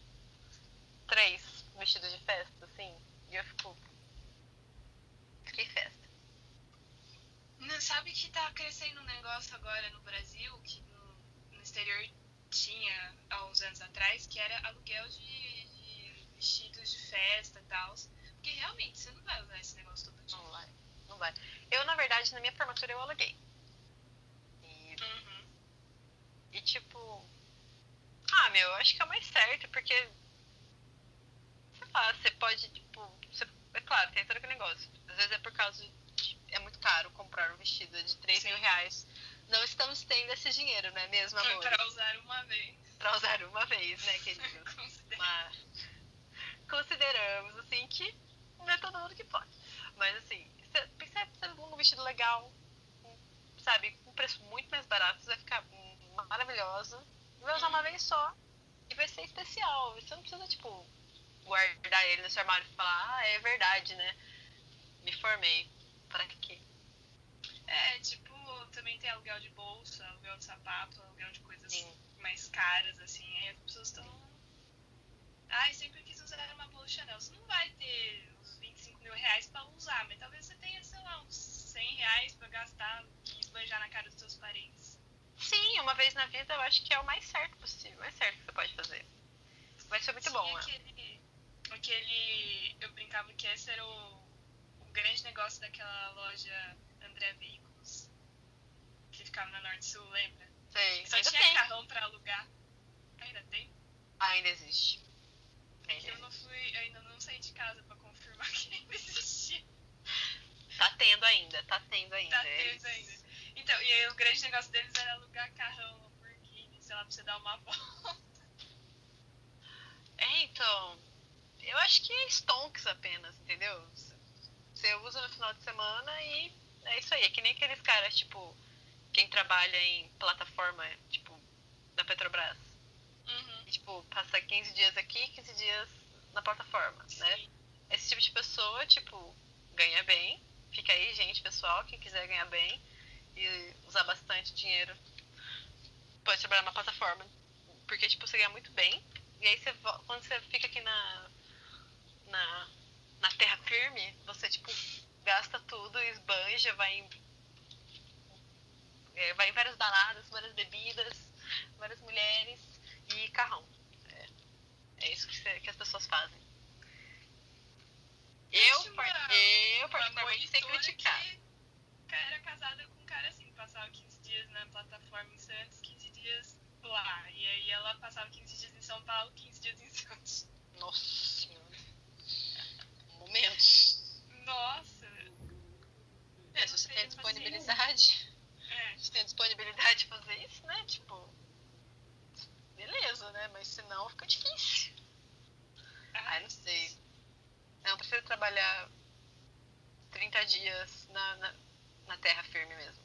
3 vestidos de festa, assim, e eu fiquei festa. Não, sabe que tá crescendo um negócio agora no Brasil, que no exterior tinha há uns anos atrás, que era aluguel de vestidos de festa e tal. Porque realmente você não vai usar esse negócio todo dia. Não vai, não vai. Eu, na verdade, na minha formatura eu aluguei. E, Uhum. e tipo, eu acho que é o mais certo, porque, sei lá, você pode, tipo, é claro, tem todo aquele negócio. Às vezes é por causa de, é muito caro comprar um vestido de 3.000 reais. Não estamos tendo esse dinheiro, não é mesmo, amor? Pra usar uma vez. Pra usar uma vez, né, querido? Mas consideramos, assim, que não é todo mundo que pode. Mas, assim, pensar em um vestido legal, sabe, com um preço muito mais barato, você vai ficar maravilhosa. Vai usar uma vez só e vai ser especial. Você não precisa, tipo, guardar ele no seu armário e falar, é verdade, né? Me formei. Pra quê? Tipo, também tem aluguel de bolsa, aluguel de sapato, aluguel de coisas Sim. mais caras, assim. Aí as pessoas estão... Ai, sempre quis usar uma bolsa Chanel. Você não vai ter uns 25 mil reais pra usar, mas talvez você tenha, sei lá, uns 100 reais pra gastar e esbanjar na cara dos seus parentes. Sim, uma vez na vida eu acho que é o mais certo possível. O mais certo que você pode fazer. Vai ser muito bom, né? Eu brincava que esse era o grande negócio daquela loja André Veículos, que ficava na Norte Sul, lembra? Sei, Só ainda tinha tem. carrão pra alugar. Ainda tem? Ainda existe. Eu ainda não saí de casa pra confirmar que ainda existia. Tá tendo ainda. Tá tendo ainda. Então, e aí o grande negócio deles era alugar carrão, Lamborghini, sei lá, pra você dar uma volta. Então, eu acho que é stonks apenas, entendeu? Você usa no final de semana e é isso aí. É que nem aqueles caras, tipo, quem trabalha em plataforma, tipo, da Petrobras. Uhum. E, tipo, passa 15 dias aqui, 15 dias na plataforma, Sim. né? Esse tipo de pessoa, tipo, ganha bem. Fica aí, gente, pessoal, quem quiser ganhar bem e usar bastante dinheiro, pode trabalhar na plataforma. Porque, tipo, você ganha muito bem. E aí, quando você fica aqui na terra firme, você, tipo, gasta tudo, esbanja, vai em várias baladas, várias bebidas, várias mulheres e carrão. É isso que as pessoas fazem. Eu particularmente, sem criticar. Que era casada com um cara assim, passava 15 dias na plataforma em Santos, 15 dias lá. E aí ela passava 15 dias em São Paulo, 15 dias em Santos. Nossa senhora. Momentos. Nossa. Se você tem disponibilidade. Se você tem disponibilidade de fazer isso, né? Tipo. Beleza, né? Mas senão fica difícil. Ai, não sei. Eu prefiro trabalhar 30 dias na terra firme mesmo.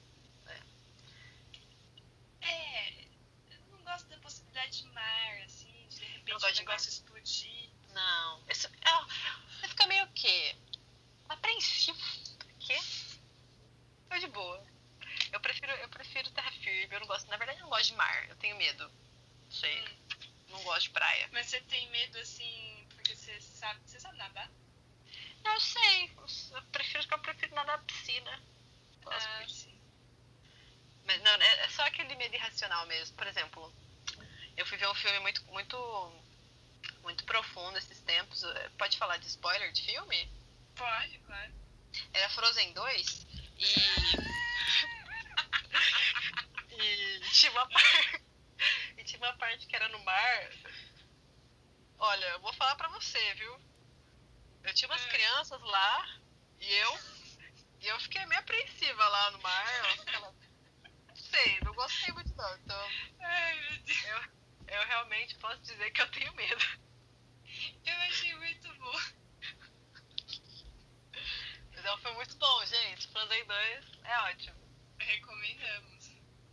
Eu não gosto da possibilidade de mar, assim, de repente o negócio explodir. Não. Você fica meio o quê? Apreensivo. Por quê? Tô de boa. Eu prefiro terra firme. Eu não gosto. Na verdade, eu não gosto de mar. Eu tenho medo. Não sei. Não gosto de praia. Mas você tem medo, assim, porque você sabe nadar? Eu sei. Eu prefiro nadar na piscina. Sim. Mas não, é só aquele medo irracional mesmo. Por exemplo, eu fui ver um filme muito, muito, muito profundo esses tempos. Pode falar de spoiler de filme? Pode, claro. Era Frozen 2 e tinha uma parte que era no mar. Olha, eu vou falar pra você, viu? Eu tinha umas crianças lá e eu fiquei meio apreensiva lá no mar. Não sei, não gostei muito não. Então, ai, meu Deus. Eu realmente posso dizer que eu tenho medo. Eu achei muito bom. Então foi muito bom, gente. Frozen 2 é ótimo. Recomendamos.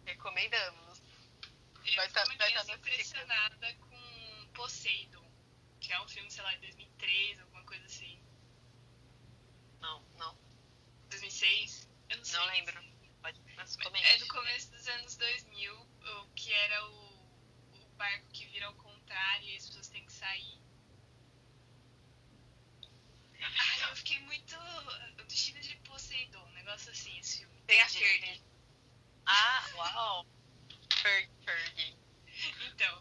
Eu fiquei impressionada com Poseidon, que é um filme, sei lá, de 2003, alguma coisa assim. Não. 2006? Eu não sei. Não lembro. Mas é do começo dos anos 2000, que era o barco que vira ao contrário e as pessoas têm que sair. Ai, eu fiquei muito... O destino de Poseidon, um negócio assim, esse filme. Tem a Fergie. Uau! Fergie. Então,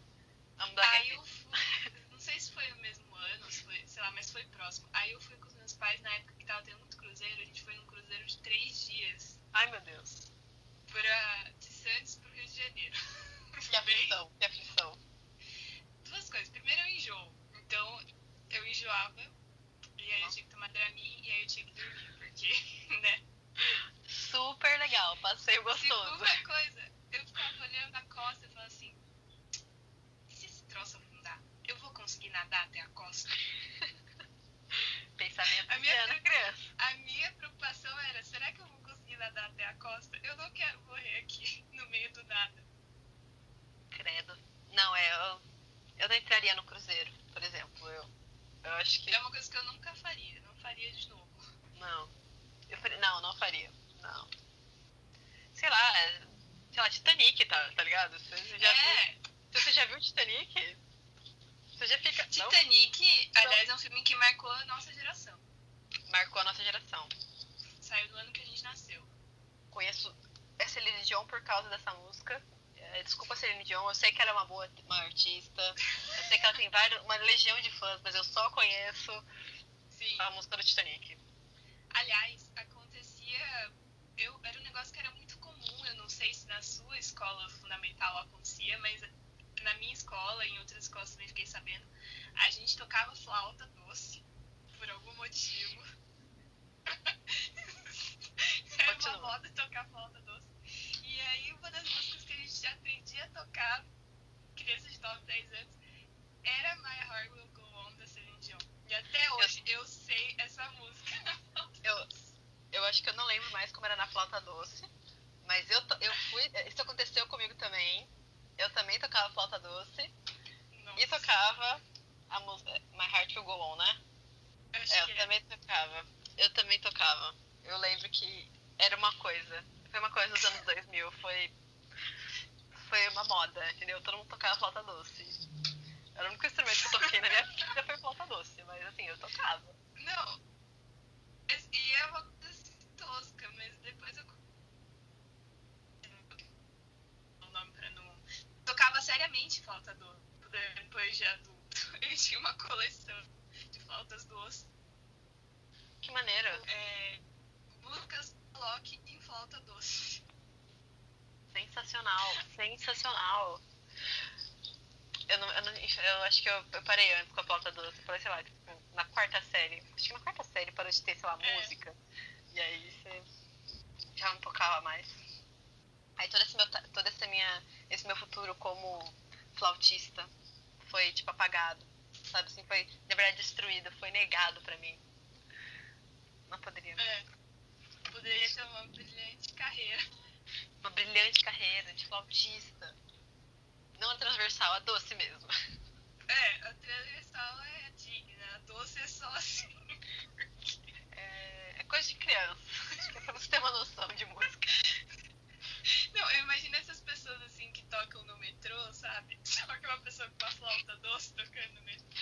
Que aflição. Duas coisas. Primeiro, eu enjoo. Então, eu enjoava. E aí eu tinha que tomar Dramin. E aí eu tinha que dormir. Porque, né? Super legal, passeio gostoso. Segunda coisa, eu ficava olhando a costa e falava assim: e se esse troço afundar? Eu vou conseguir nadar até a costa? Pensamento A de minha, ano criança. a minha preocupação era: será que eu vou conseguir nadar até a costa? Eu não quero morrer aqui no meio do nada. Credo. Não, eu não entraria no cruzeiro, por exemplo. Eu acho que. É uma coisa que eu nunca faria. Não faria de novo. Não. Não faria. Não. Sei lá, Titanic, tá ligado? Se você já viu Titanic, você já fica. Titanic, aliás, é um filme que marcou a nossa geração. Marcou a nossa geração. Saiu do ano que a gente nasceu. Conheço a Celine Dion por causa dessa música. Desculpa, Celine Dion, eu sei que ela é uma artista. Eu sei que ela tem uma legião de fãs, mas eu só conheço a música do Titanic. Aliás, acontecia. Era um negócio que era muito comum. Eu não sei se na sua escola fundamental acontecia, mas na minha escola, em outras escolas também fiquei sabendo, a gente tocava flauta doce por algum motivo. Era uma moda tocar flauta doce. E aí, uma das músicas que a gente já aprendia a tocar, criança de 9, 10 anos, era My Heart Will Go On, da Celine Dion. E até hoje eu sei essa música. Eu acho que eu não lembro mais como era na flauta doce, mas eu fui. Isso aconteceu comigo também. Eu também tocava flauta doce. Nossa. E tocava a música My Heart Will Go On, né? Eu também tocava. Eu lembro que era uma coisa. Foi uma coisa dos anos 2000. Foi uma moda, entendeu? Todo mundo tocava flauta doce. Era o único instrumento que eu toquei na minha vida foi flauta doce, mas assim, eu tocava. Não. E é uma coisa tosca, mas depois eu. O nome pra não. Tocava seriamente flauta doce. Depois de adulto. Eu tinha uma coleção de flautas doces. Que maneiro. Músicas rock em flauta doce. Sensacional. Eu acho que eu parei antes com a flauta doce. Eu falei, sei lá, tipo, na quarta série. Acho que na quarta série parou de ter, sei lá, música. E aí você já não tocava mais. Aí todo esse meu futuro como flautista foi, tipo, apagado. Sabe assim, foi, na verdade, destruído. Foi negado pra mim. Não poderia. Poderia ter uma brilhante carreira. Uma brilhante carreira de flautista. Não a transversal, a doce mesmo. A transversal é digna, a doce é só assim. É coisa de criança. Acho que é pra você ter uma noção de música. Não, eu imagino essas pessoas assim que tocam no metrô, sabe? Só que uma pessoa com uma flauta doce tocando no metrô.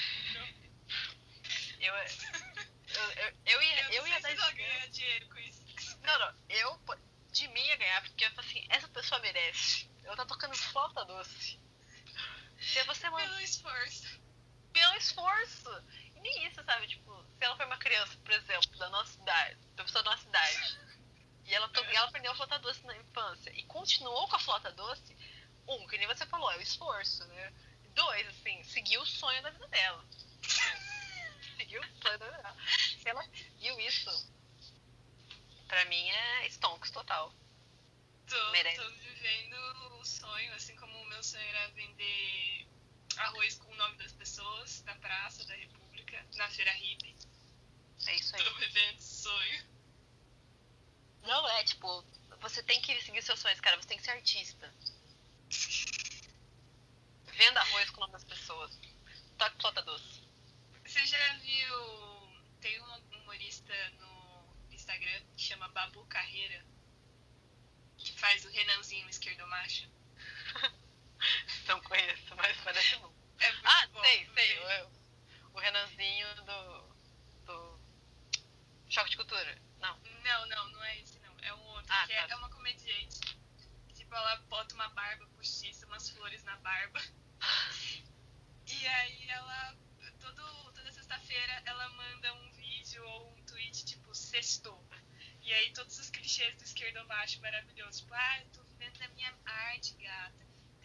Eu ia dar só ganhar dinheiro com isso. Não, eu de mim ia ganhar, porque eu falei assim, essa pessoa merece. Ela tá tocando flauta doce. Se você Pelo esforço. E nem isso, sabe? Tipo, se ela for uma criança, por exemplo, da pessoa da nossa idade, e ela aprendeu a flauta doce na infância e continuou com a flauta doce, que nem você falou, é o esforço, né? 2, assim, seguiu o sonho da vida dela. Seguiu o sonho da vida dela. Se ela seguiu isso, pra mim é stonks total. Tô vivendo o sonho, assim como o meu sonho era vender arroz com o nome das pessoas na Praça da República, na Feira Hippie. É isso aí. Tô vivendo sonho. Não, tipo, você tem que seguir seus sonhos, cara, você tem que ser artista. Venda arroz com o nome das pessoas. Toque flauta doce. Você já viu... Tem um humorista no Instagram que chama Babu Carreira, que faz o Renanzinho esquerdomacho. Não conheço, mas parece bom. É muito bom. Sei. O Renanzinho do Choque de Cultura. Não é esse não. É um outro, que é uma comediante. Tipo, ela bota uma barba postiça, umas flores na barba. E aí ela, toda sexta-feira, ela manda um vídeo ou um tweet, tipo, sextou. E aí todos os clichês do esquerdomacho maravilhoso. Tipo, eu tô vivendo da minha arte, gata.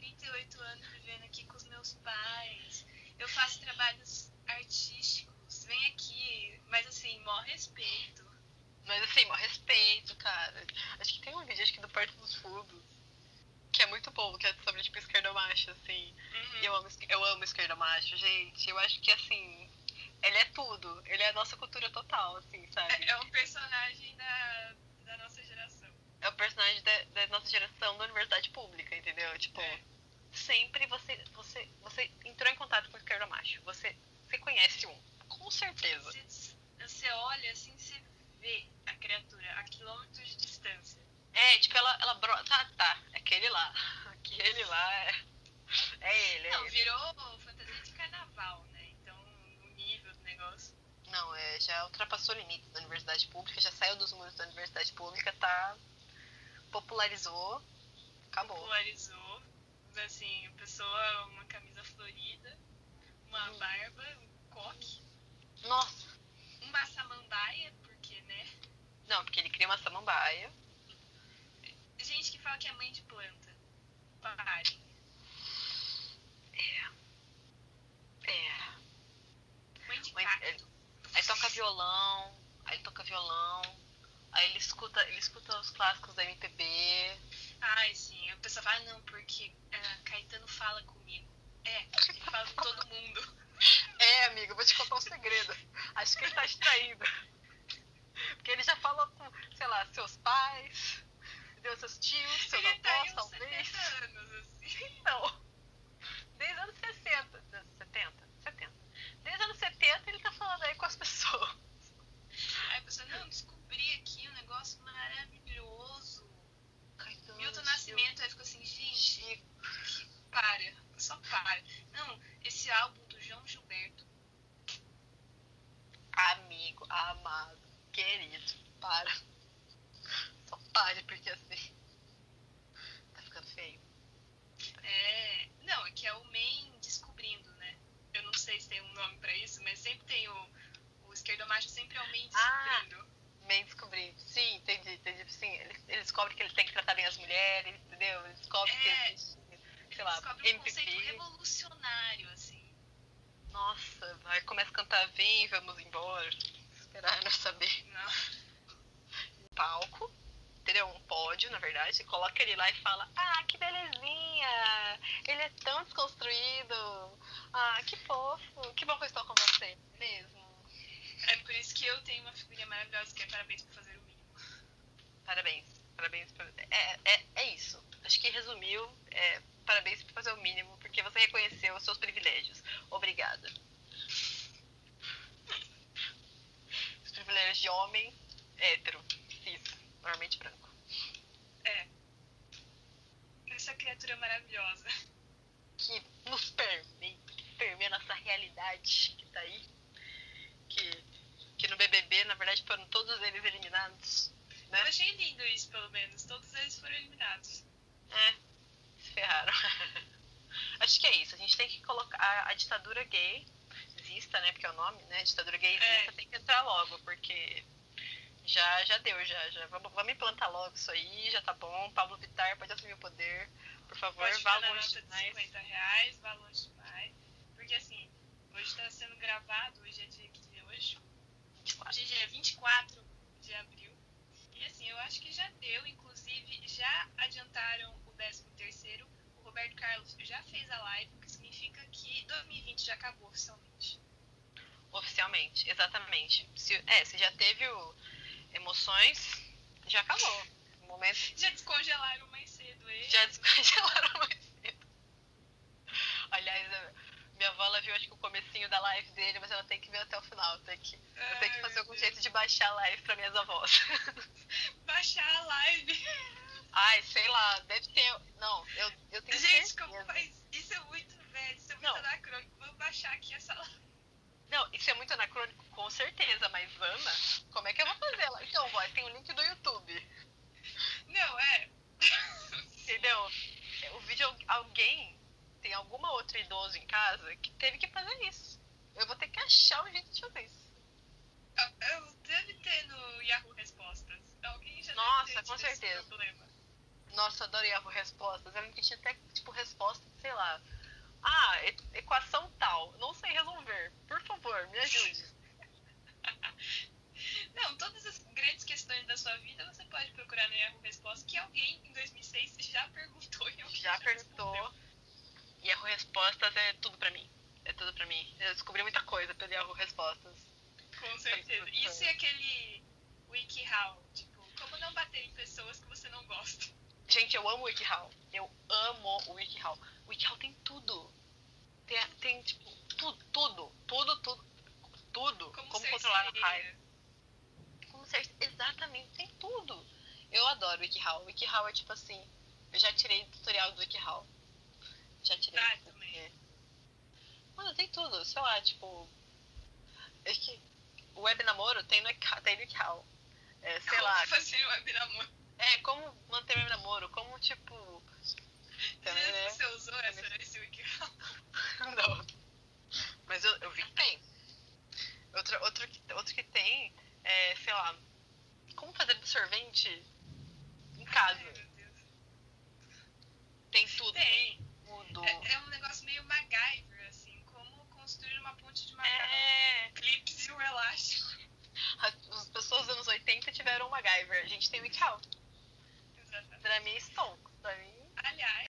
38 anos vivendo aqui com os meus pais. Eu faço trabalhos artísticos. Vem aqui. Mas assim, maior respeito. Mas assim, maior respeito, cara. Acho que tem um vídeo, acho que do Porto dos Fundos, que é muito bom, que é sobre, tipo, esquerdomacho, assim. E eu amo esquerdomacho, gente. Eu acho que, assim, ele é tudo. Ele é a nossa cultura total, assim, sabe? É um personagem da nossa geração. É o personagem da nossa geração da universidade pública, entendeu? Tipo, sempre você entrou em contato com o esquerdomacho. Você conhece um, com certeza. Você olha, assim, você vê a criatura a quilômetros de distância. É, tipo, ela brota. Tá, aquele lá. Aquele lá é ele. Não, virou fantasia de carnaval, né? Então, o nível do negócio. Não, já ultrapassou limites da universidade pública, já saiu dos muros da universidade pública, tá. Popularizou, acabou. Popularizou. Assim, a pessoa, uma camisa florida, uma barba, um coque. Nossa. Uma samambaia, porque, né? Não, porque ele cria uma samambaia. Gente que fala que é mãe de planta. Parem. Mãe de cacto. Aí toca violão, aí ele escuta os clássicos da MPB. Ai, sim, a pessoa fala, não, porque Caetano fala comigo. Ele fala com todo mundo. Amigo, eu vou te contar um segredo. Acho que ele tá distraído. Porque ele já falou com, sei lá, seus pais, deu seus tios, seus avós, talvez. 70 anos, assim. Então, desde anos 60. Desde anos 70 ele tá falando aí com as pessoas. Aí a pessoa, não, descobri aqui um negócio maravilhoso. Caetano, Milton Nascimento, aí ficou assim, gente, só para. Não, esse álbum do João Gilberto. Amigo, amado, querido, para. Só pare, porque assim, tá ficando feio. Não, é que é o main descobrindo, né? Eu não sei se tem um nome pra isso, mas sempre tem o esquerdomacho, sempre é o main descobrindo. Main descobrindo, sim, entendi. Sim, ele descobre que ele tem que tratar bem as mulheres, entendeu? Ele descobre que existe, sei lá, descobre um conceito revolucionário, assim. Nossa, aí começa a cantar, vem, vamos embora. Esperar, não saber. Não. Um palco, entendeu? Um pódio, na verdade. Você coloca ele lá e fala, que belezinha! Ele é tão desconstruído. Que fofo. Que bom que eu estou com você, mesmo. É por isso que eu tenho uma figurinha maravilhosa que é parabéns por fazer o mínimo. Parabéns. É isso. Acho que resumiu. Parabéns por fazer o mínimo, porque você reconheceu os seus privilégios. Obrigada. Os privilégios de homem hétero, cis, normalmente branco. Essa criatura maravilhosa. Que nos permeia a nossa realidade que tá aí. Que no BBB, na verdade, foram todos eles eliminados. Né? Eu achei lindo isso, pelo menos. Todos eles foram eliminados. Se ferraram. Acho que é isso. A gente tem que colocar a ditadura gay exista, né? Porque é o nome, né? A ditadura gay exista, tem que entrar logo, porque já deu, já. Vamos implantar logo isso aí, já tá bom. Pablo Vittar pode assumir o poder. Por favor, vá longe demais. R$50, vá longe demais. Porque assim, hoje tá sendo gravado, hoje é dia que dia é hoje? 24. Hoje é 24 de abril. E assim, eu acho que já deu, inclusive já adiantaram o 13º. O Roberto Carlos já fez a live, o que significa que 2020 já acabou oficialmente. Oficialmente, exatamente. Se já teve emoções, já acabou. No momento... Já descongelaram mais cedo ele. Já descongelaram mais cedo. Aliás, minha avó, ela viu acho que o comecinho da live dele, mas ela tem que ver até o final. Eu tenho que fazer algum jeito de baixar a live pra minhas avós. Baixar a live? Sei lá, deve ter... Não, eu tenho gente, certeza. Como faz? Isso é muito velho, isso é muito anacrônico. Vou baixar aqui essa live. Não, isso é muito anacrônico, com certeza, mas Ana, como é que eu vou fazer ela? Então, vó, tem o link do YouTube. Não, Entendeu? O vídeo, alguém tem alguma outra idoso em casa que teve que fazer isso. Eu vou ter que achar um jeito de fazer isso. Eu deve ter no Yahoo Respostas. Alguém já Nossa, deve ter com certeza. esse problema. Nossa, eu adoro Yahoo Respostas. Eu lembro que tinha até, tipo, resposta, sei lá. Equação tal. Não sei resolver. Por favor, me ajude. Não, todas as grandes questões da sua vida você pode procurar no Yahoo Resposta, que alguém em 2006 já perguntou e alguém Já perguntou. respondeu. Yahoo Respostas é tudo pra mim. É tudo pra mim. Eu descobri muita coisa pelo Yahoo Respostas. Com certeza. Isso e aquele WikiHow, tipo, como não bater em pessoas que você não gosta. Gente, eu amo o WikiHow. Eu amo o WikiHow. O WikiHow tem tudo. Tem tipo, tudo. Como controlar a raiva. Exatamente, tem tudo. Eu adoro o WikiHow. O WikiHow é tipo assim, eu já tirei tutorial do WikiHow. Já tirei. Também. É. Mano, tem tudo. Sei lá, tipo... Acho que o web namoro tem no WikiHow. Sei como lá. fazer web namoro. Como manter web namoro. Como, tipo... Você usou esse WikiHow? Não. Mas eu vi que tem. Outro que tem sei lá, como fazer absorvente em casa. Ai, meu Deus. Tem tudo. Tem. Tudo. É um negócio meio MacGyver, assim, como construir uma ponte de macarrão. Clips e um elástico. As pessoas dos anos 80 tiveram o MacGyver. A gente tem o WikiHow. Exatamente. Pra mim, Stonks. Pra mim... Aliás...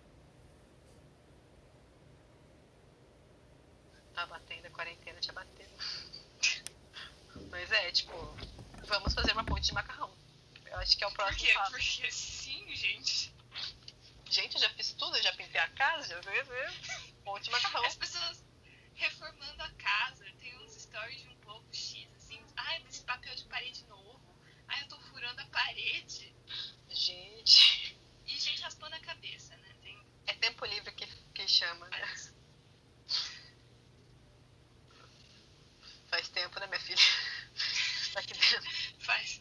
Tá batendo, a quarentena te batendo. Mas tipo, vamos fazer uma ponte de macarrão. Eu acho que é o próximo passo. Porque sim, gente. Gente, eu já fiz tudo, eu já pintei a casa, já fiz ponte de macarrão. As pessoas reformando a casa, tem uns stories de um povo X, assim, mas esse papel de parede novo. Eu tô furando a parede. Gente. E gente raspando a cabeça, né? É tempo livre que chama, né? Faz tempo, né, minha filha? Tá aqui dentro. Faz.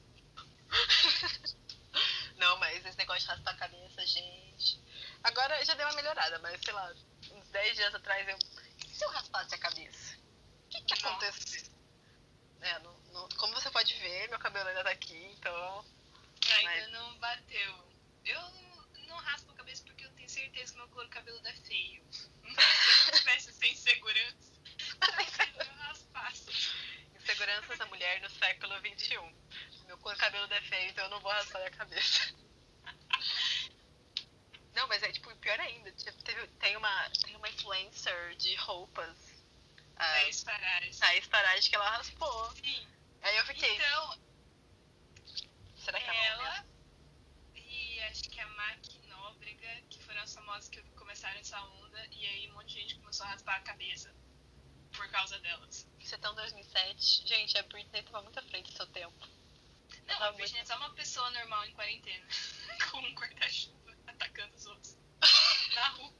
Não, mas esse negócio de raspar a cabeça, gente... Agora já deu uma melhorada, mas sei lá, uns 10 dias atrás e se eu raspasse a cabeça? O que acontece? Como você pode ver, meu cabelo ainda tá aqui, então... Ainda não bateu. Eu não raspo a cabeça porque eu tenho certeza que meu couro cabeludo é feio. Mas se eu não tivesse sem segurança, eu raspasse. Inseguranças da mulher no século XXI. Meu couro cabeludo é feio, então eu não vou raspar a cabeça. Não, mas tipo, pior ainda, tem uma influencer de roupas. Thaís Farage. Thaís Farage, que ela raspou. Sim. Aí eu fiquei... Então, será que ela e acho que a Mac Nóbrega, que foram as famosas que começaram essa onda, e aí um monte de gente começou a raspar a cabeça por causa delas. Isso é tão 2007. Gente, a Britney tava muito à frente do seu tempo. Não, a Britney é só uma pessoa normal em quarentena, com um guarda-chuva atacando os outros na rua.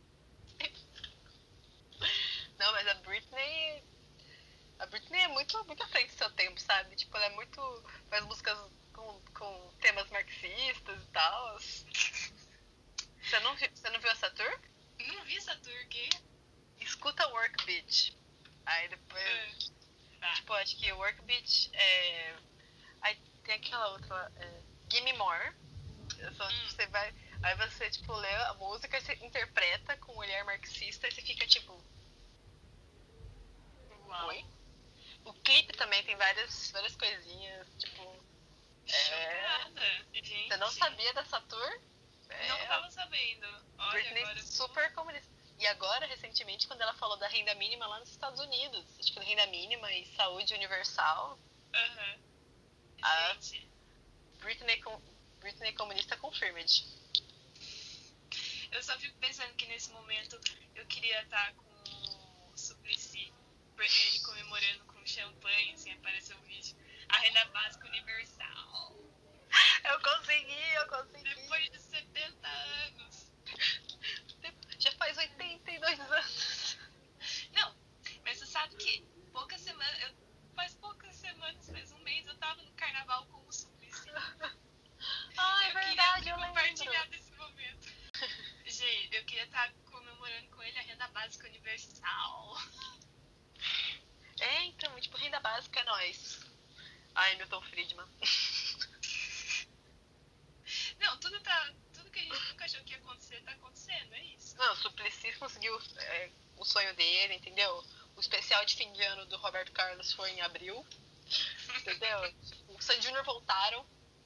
Não, mas a Britney é muito à frente do seu tempo, sabe? Tipo, ela é muito... faz músicas com temas marxistas e tal. Você não viu essa tour? Não vi essa tour, que... Escuta Work Bitch. Aí depois... Tipo, acho que Work Bitch é... Aí tem aquela outra... Gimme More. Você vai... Aí você, tipo, lê a música e você interpreta com um olhar marxista e você fica, tipo... Uau. Oi? O clipe também tem várias coisinhas, tipo... Chocada, gente. Você não sabia dessa tour? Não tava sabendo. Olha, Britney agora super comunista. E agora, recentemente, quando ela falou da renda mínima lá nos Estados Unidos, acho que renda mínima e saúde universal, Gente. Britney comunista confirmed. Eu só fico pensando que nesse momento eu queria estar com o Suplicy, ele comemorando com champanhe, assim, apareceu um vídeo. A renda básica universal. Eu consegui. Depois de 70 anos. Já faz 82 anos. Não, mas você sabe que faz poucas semanas, faz um mês, eu tava no carnaval com o Suplicy. Ai, verdade, eu compartilhar desse momento. Gente, eu queria estar comemorando com ele a renda básica universal. Então, tipo, renda básica é nóis. Ai, Milton Friedman. Não, tudo tá você tá acontecendo, é isso. Não, o Suplicy conseguiu o sonho dele, entendeu? O especial de fim de ano do Roberto Carlos foi em abril, entendeu? O Sandy Júnior voltaram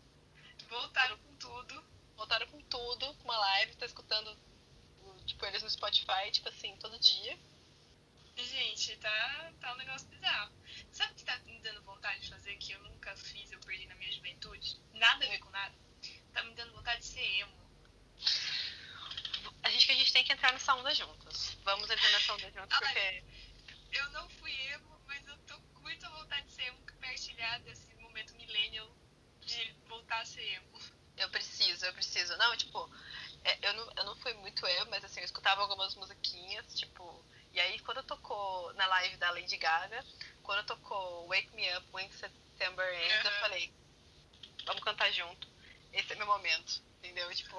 com tudo, com uma live, tá escutando tipo, eles no Spotify, tipo assim, todo dia. Gente, tá um negócio bizarro. Sabe o que tá me dando vontade de fazer que eu nunca fiz, eu perdi na minha juventude? Nada a ver com nada. Tá me dando vontade de ser emo. A gente tem que entrar nessa onda juntos. Vamos entrar nessa onda juntos, porque... Eu não fui emo, mas eu tô com muita vontade de ser emo, compartilhar desse momento millennial de voltar a ser emo. Eu preciso. Não, tipo, eu não fui muito emo, mas assim, eu escutava algumas musiquinhas, tipo... E aí, quando tocou na live da Lady Gaga, quando tocou Wake Me Up When September Ends, eu falei, vamos cantar junto. Esse é meu momento, entendeu? Tipo...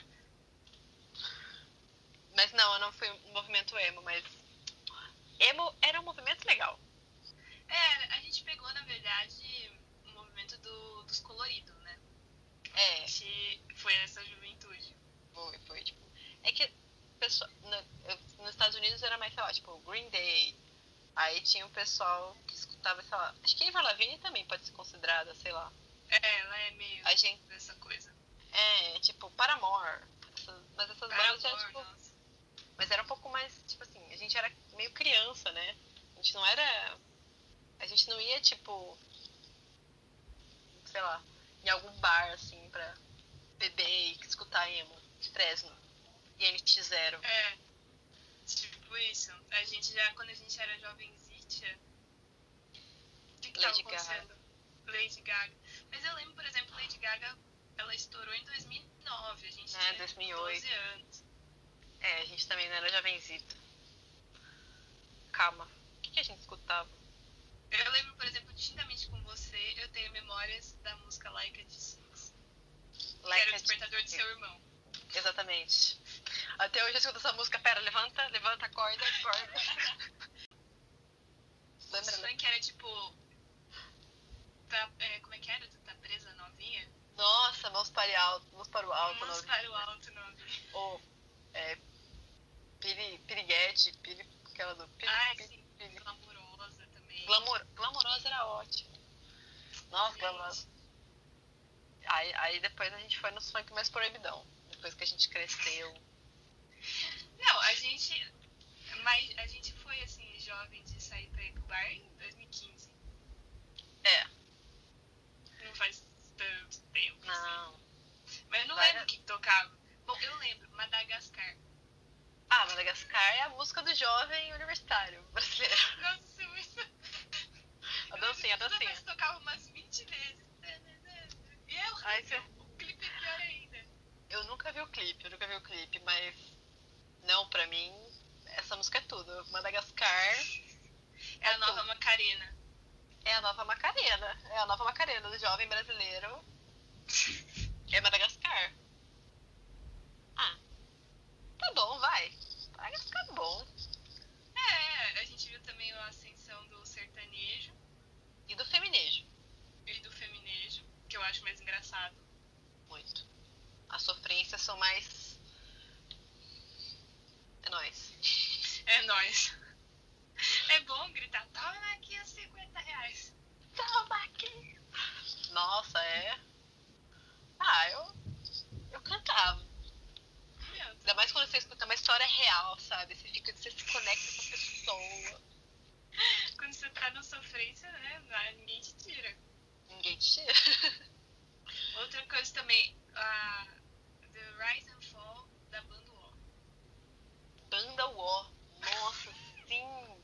Mas não, eu não fui um movimento emo, mas... Emo era um movimento legal. A gente pegou, na verdade, o movimento dos coloridos, né? É. Que foi essa juventude. Foi, tipo... É que nos Estados Unidos era mais, sei lá, tipo, Green Day. Aí tinha o pessoal que escutava, sei lá... Acho que a Avril Lavigne também pode ser considerada, sei lá. Ela é meio dessa coisa. Tipo, Paramore. Mas essas bandas já, tipo... Nossa. Mas era um pouco mais, tipo assim, a gente era meio criança, né? A gente não ia, tipo... Sei lá, em algum bar, assim, pra beber e escutar emo. Fresno. E NX0. Tipo isso. A gente já, quando a gente era jovenzitia... O que tava acontecendo? Lady Gaga. Mas eu lembro, por exemplo, Lady Gaga, ela estourou em 2009. A gente tinha 2008. 12 anos. A gente também não era jovenzito. Calma. O que a gente escutava? Eu lembro, por exemplo, distintamente com você, eu tenho memórias da música Laika de Six. Que era o despertador de seu irmão. Exatamente. Até hoje eu escuto essa música. Pera, levanta, acorda. Lembra? Isso que era tipo... como é que era? Tu tá presa novinha? Nossa, mãos para o alto. Mãos para o alto novinha. Ou... Piriguete, aquela do... Sim. Glamourosa também. Glamourosa era ótimo. Nossa, Glamourosa. Aí depois a gente foi nos funk mais proibidão. Depois que a gente cresceu. Não, a gente foi assim, jovem de sair pra ir pro bar em 2015. Não faz tanto tempo. Não. Assim. Mas eu não lembro o que tocava. Bom, eu lembro, Madagascar. Madagascar é a música do jovem universitário brasileiro. Nossa, isso é muito... A dancinha. Toda vez tocava umas 20 vezes. E é horrível. O clipe é pior ainda. Eu nunca vi o clipe, mas... Não, pra mim, essa música é tudo. Madagascar... É a nova Macarena. É a nova Macarena do jovem brasileiro. É Madagascar. Tá bom, vai. Madagascar é bom. A gente viu também a ascensão do sertanejo. E do feminejo. Que eu acho mais engraçado. Muito. As sofrências são mais... É nóis. É bom gritar, toma aqui os R$50. Toma aqui. Nossa, eu cantava. Ainda mais quando você escuta uma história real, sabe? Você se conecta com a pessoa. Quando você tá na sofrência, né? Ninguém te tira. Outra coisa também, The Rise and Fall da Banda O. Banda O. Nossa, sim.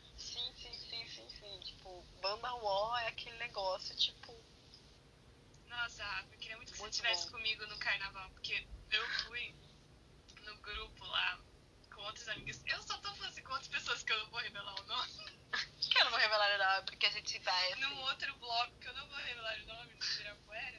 Tipo, Banda O é aquele negócio, tipo... Nossa, Rafa, eu queria muito que você Muito estivesse bom. comigo no carnaval, porque eu fui no grupo lá com outras amigas. Eu só tô falando assim, com outras pessoas que eu não vou revelar o nome. Que eu não vou revelar o nome, porque a gente vai... Assim... Num outro bloco que eu não vou revelar o nome, no Ibirapuera.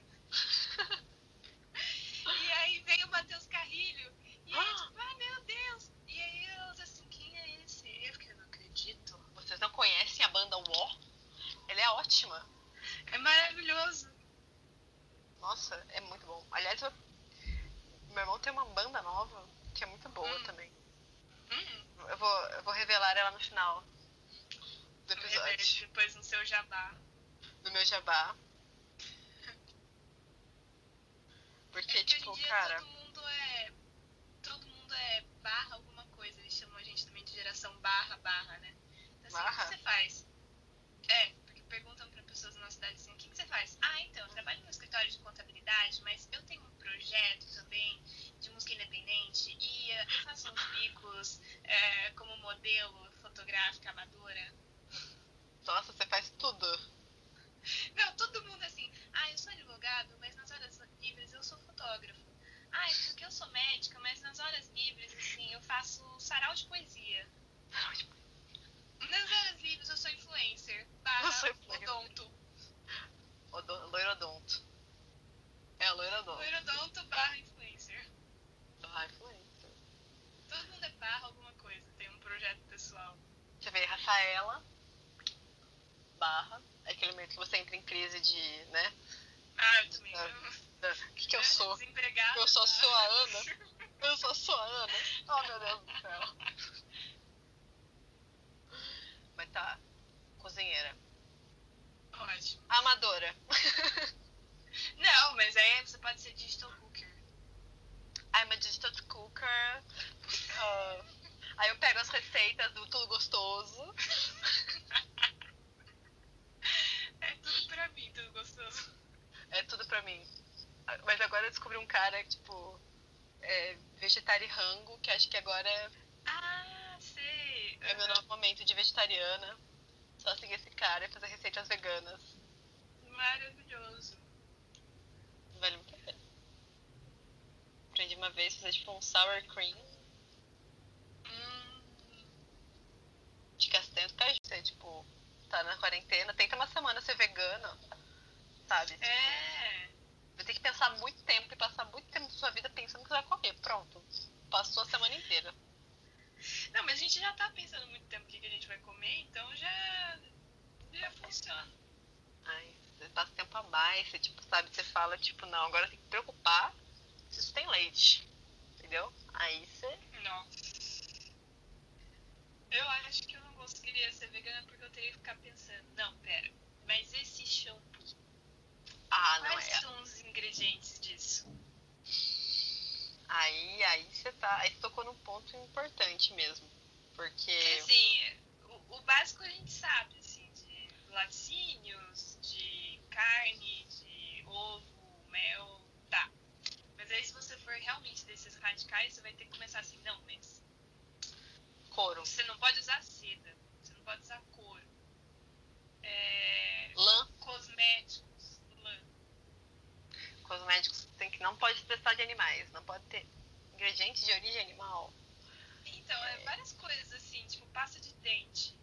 E aí veio o Matheus Carrilho. E aí, tipo, meu Deus. E aí elas assim, quem é esse? Eu fiquei, não acredito. Vocês não conhecem a Banda O? Ela é ótima. É maravilhoso. Nossa, é muito bom. Aliás, meu irmão tem uma banda nova. falar ela no final do episódio. Depois no seu jabá. No meu jabá. Porque, tipo, hoje em dia cara... todo mundo é barra alguma coisa. Eles chamam a gente também de geração barra, né? Então, assim, Barra? o que você faz? Porque perguntam pra pessoas na nossa cidade assim, o que você faz? Ah, então, eu trabalho no escritório de contabilidade, mas eu tenho um projeto também de música independente e eu faço uns bicos como modelo fotográfica amadora. Nossa, você faz tudo. Não, todo mundo assim, eu sou advogado, mas nas horas livres eu sou fotógrafo. Porque eu sou médica, mas nas horas livres, assim, eu faço sarau de poesia. Nas horas livres eu sou influencer. Odonto. Loirodonto. É, loirodonto. Loirodonto barra influencer. Barra influencer. Todo mundo é barra alguma coisa, tem um projeto pessoal. Deixa eu ver, Rafaela, barra, é aquele momento que você entra em crise de, né? Eu também. O que eu sou? Desempregada. Eu só sou a Ana. Eu só sou a Ana. Oh, meu Deus do céu. Mas tá, cozinheira. Ótimo. Amadora. Não, mas aí você pode ser digital cooker. I'm a digital cooker. Aí eu pego as receitas do Tudo Gostoso. É tudo pra mim, tudo gostoso. É tudo pra mim. Mas agora eu descobri um cara que, tipo, é vegetariano, que acho que agora sei. É meu novo momento de vegetariana. Só seguir esse cara e fazer receitas veganas. Maravilhoso. Vale muito a pena. Aprendi uma vez fazer, tipo, um sour cream. De castanha do caju. Você, tipo, tá na quarentena, tenta uma semana ser vegana, sabe? Vai ter que pensar muito tempo e passar muito tempo da sua vida pensando que você vai comer. Pronto. Passou a semana inteira. Não, mas a gente já tá pensando muito tempo o que a gente vai comer, então já funciona. Você passa tempo a mais, você, tipo, sabe, você fala, tipo, não, agora tem que preocupar se isso tem leite. Entendeu? Aí você... Nossa. Eu acho que eu não conseguiria ser vegana porque eu teria que ficar pensando, não, pera, mas esse shampoo, quais são os ingredientes disso? Aí você tocou num ponto importante mesmo. Porque... assim, o básico a gente sabe, assim, de laticínios, de carne, de ovo, mel, tá. Mas aí se você for realmente desses radicais, você vai ter que começar assim, não, mas... Couro. Você não pode usar seda, você não pode usar couro. Lã. Cosméticos, lã. Cosméticos não pode testar de animais, não pode ter ingredientes de origem animal. Então, várias coisas assim, tipo pasta de dente.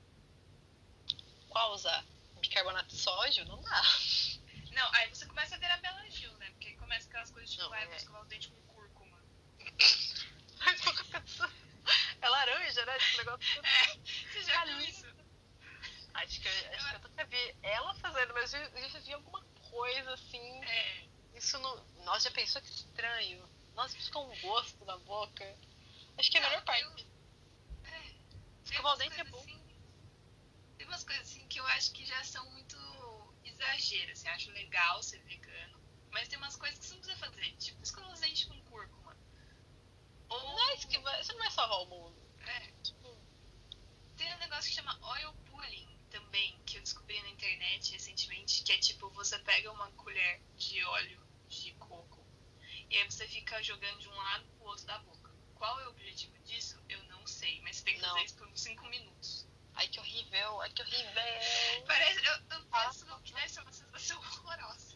Qual usar? Bicarbonato de sódio? Não dá. Não, aí você começa a ver a Bela Gil, né? Porque aí começa aquelas coisas tipo, vou escovar o dente com cúrcuma. Mas pouca pessoa... É laranja, né? Esse negócio. Você já viu isso? Acho que eu nunca vi ela fazendo, mas eu já vi alguma coisa assim. Isso não... Nossa, já pensou que estranho? Nossa, fica um gosto na boca. Acho que é a melhor parte. Escovar o dente é bom. Assim, tem umas coisas assim que eu acho que já são muito exageras. Assim, eu acho legal ser vegano. Mas tem umas coisas que você não precisa fazer. Tipo, escovar os dentes com cúrcuma. Não, isso não vai salvar o mundo. Tipo, tem um negócio que chama oil pulling também, que eu descobri na internet recentemente, que é tipo, você pega uma colher de óleo de coco e aí você fica jogando de um lado pro outro da boca. Qual é o objetivo disso? Eu não sei, mas você tem que fazer isso por uns 5 minutos. Ai, que horrível, Parece, eu penso que deve ser uma sensação horrorosa.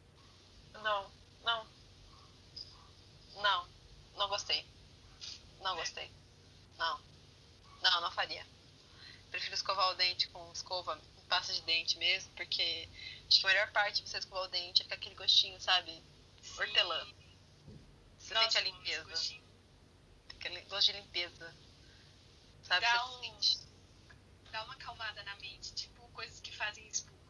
Não gostei. Não faria. Prefiro escovar o dente com pasta de dente mesmo, porque acho que a melhor parte de você escovar o dente é ficar aquele gostinho, sabe? Sim. Hortelã. Você sente a limpeza. Aquele gosto de limpeza. Sabe? Dá uma acalmada na mente, tipo coisas que fazem espuma.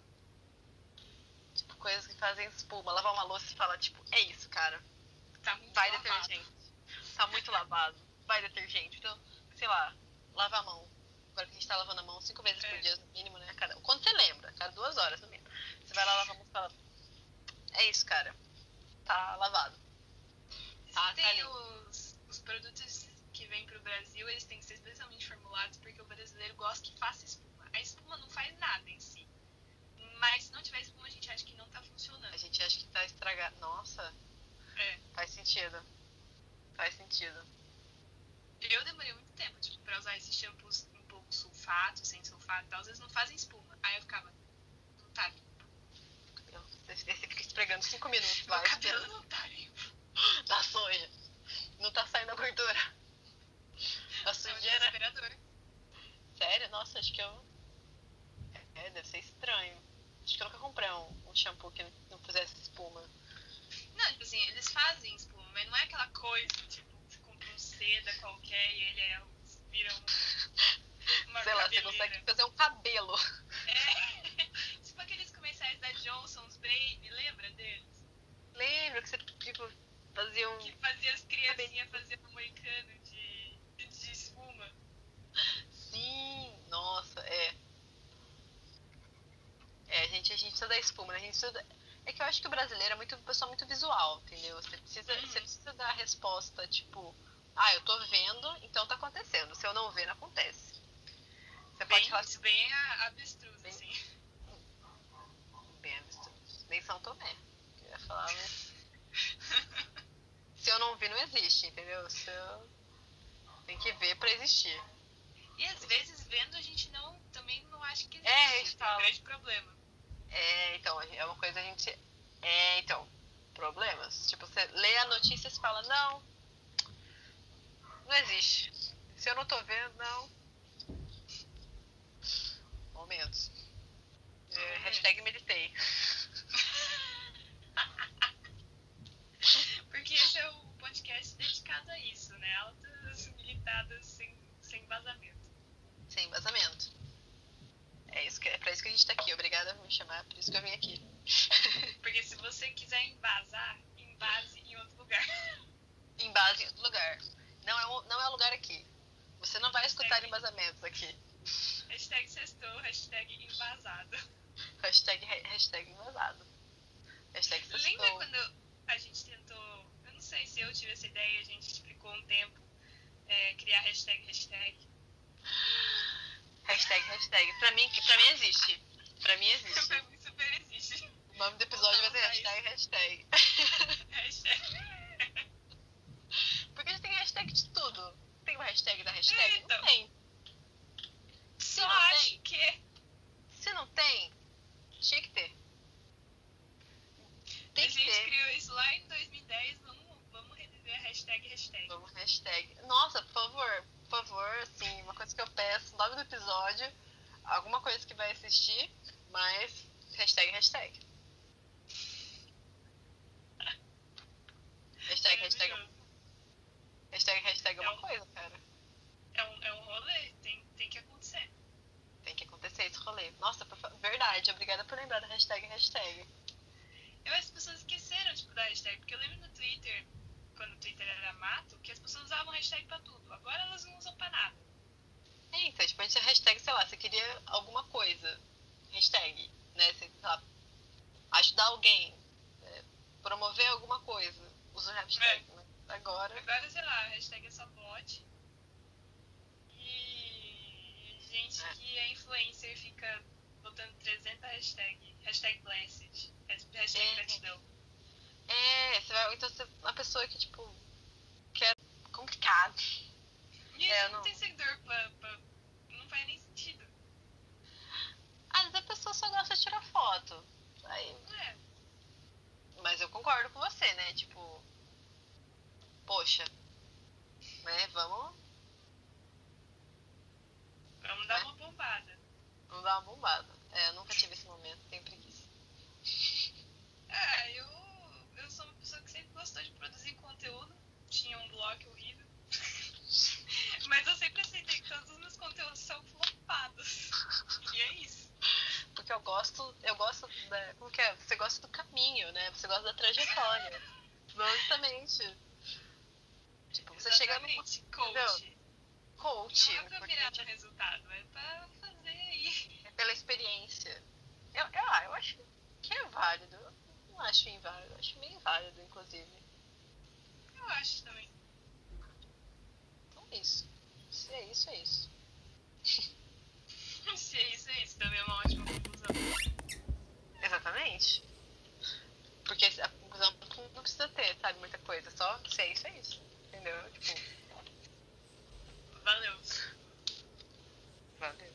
Lavar uma louça e falar, tipo, é isso, cara. Tá muito detergente. Tá muito lavado. Vai detergente. Então, sei lá, lava a mão. Agora que a gente tá lavando a mão 5 vezes por dia, no mínimo, né? Quando você lembra, cada 2 horas no mínimo. Você vai lá lavar a mão e fala, é isso, cara. Tá lavado. Tá Tem limpo. os produtos que vêm pro Brasil, eles têm que ser especialmente formulados porque o brasileiro gosta que faça espuma. A espuma não faz nada em si. Mas se não tiver espuma, a gente acha que não tá funcionando. A gente acha que tá estragado. Nossa, faz sentido. Faz sentido. Eu demorei muito tempo, tipo, pra usar esses shampoos um pouco sulfato, sem sulfato e tal. Às vezes não fazem espuma. Aí eu ficava, não tá limpo. Você fica esfregando 5 minutos. Meu cabelo não tá limpo. Tá suja. Não tá saindo a gordura. A sujeira. Desesperador. Sério? Nossa, acho que eu... deve ser estranho. Acho que eu nunca comprei um shampoo que não fizesse espuma. Não, tipo assim, eles fazem espuma, mas não é aquela coisa, tipo, você compra um seda qualquer e ele vira uma Sei lá, você cabeleira. consegue fazer um cabelo. Tipo aqueles comerciais da Johnson's Baby, lembra deles? Lembro que você, tipo, fazia um... Que fazia as criancinhas fazer um moicano de espuma. Sim, nossa, a gente precisa da espuma, né? A gente precisa... É que eu acho que o brasileiro é uma pessoa muito visual, entendeu? Você precisa dar a resposta, tipo, eu tô vendo, então tá acontecendo. Se eu não ver, não acontece. Você pode falar assim, bem avestruz, assim. Bem avestruz. Nem São Tomé. Eu ia falar, mas... Se eu não vi, não existe, entendeu? Tem que ver pra existir. E às vezes, vendo, a gente também não acha que existe. É um grande problema. Então, é uma coisa a gente... então, problemas. Tipo, você lê a notícia e fala, não existe. Se eu não tô vendo, não. Momentos. Hashtag meditei. Porque esse é o podcast dedicado a isso, né? Altas militadas sem vazamento. Sem vazamento. É pra isso que a gente tá aqui. Obrigada por me chamar, por isso que eu vim aqui. Porque se você quiser embasar, embase em outro lugar. Embase em outro lugar. Não é o lugar aqui. Você não vai escutar embasamentos aqui. Hashtag sextou, hashtag embasado. Hashtag embasado. Hashtag sextou. Lembra quando a gente tentou... Eu não sei se eu tive essa ideia, a gente ficou um tempo criar hashtag. Hashtag. Pra mim existe. Pra mim existe. Pra mim super existe. O nome do episódio vai ser hashtag. Porque a gente tem hashtag de tudo. Tem uma hashtag da hashtag? Então, não tem. Só acho que... Se não tem, tinha que ter. A gente criou isso lá em 2010, vamos reviver a hashtag. Vamos, hashtag. Nossa, por favor, assim, uma coisa que eu peço, nome do episódio, alguma coisa que vai assistir, mas hashtag. Hashtag é uma coisa, cara. É um rolê, tem que acontecer. Tem que acontecer esse rolê. Nossa, verdade, obrigada por lembrar da hashtag. As pessoas esqueceram, tipo, da hashtag, porque eu lembro no Twitter, quando o Twitter era mato, que as pessoas usavam hashtag pra tudo. Agora elas não usam pra nada. Então, tipo, a gente hashtag, sei lá, você queria alguma coisa. Hashtag, né? Você, sei lá, ajudar alguém, promover alguma coisa. Usa o hashtag, né? Agora, sei lá, a hashtag é só bot. E gente que é influencer fica botando 300 hashtags. Hashtag blessed. Hashtag gratidão. então você é uma pessoa que, tipo, quer complicado. E isso não tem seguidor não faz nem sentido. Às vezes a pessoa só gosta de tirar foto. Aí... Mas eu concordo com você, né? Tipo, poxa, né? Vamos dar uma bombada. Vamos dar uma bombada. Eu nunca tive esse momento, tenho preguiça. Eu sou uma pessoa que sempre gostou de produzir conteúdo. Tinha um blog horrível. Mas eu sempre aceitei que todos os meus conteúdos são flopados. E é isso. Porque eu gosto como que é? Você gosta do caminho, né? Você gosta da coach. Não é O pra mirar importante no resultado, é pra fazer aí. é pela experiência. Eu acho que é válido. Eu não acho inválido. Eu acho meio inválido, inclusive. Eu acho também. Então é isso. Se é isso, é isso. Se é isso, é isso. Também é uma ótima conclusão. Exatamente. Porque a conclusão não precisa ter, sabe, muita coisa. Só se é isso, é isso. Entendeu? Tipo, Valeu. valeu.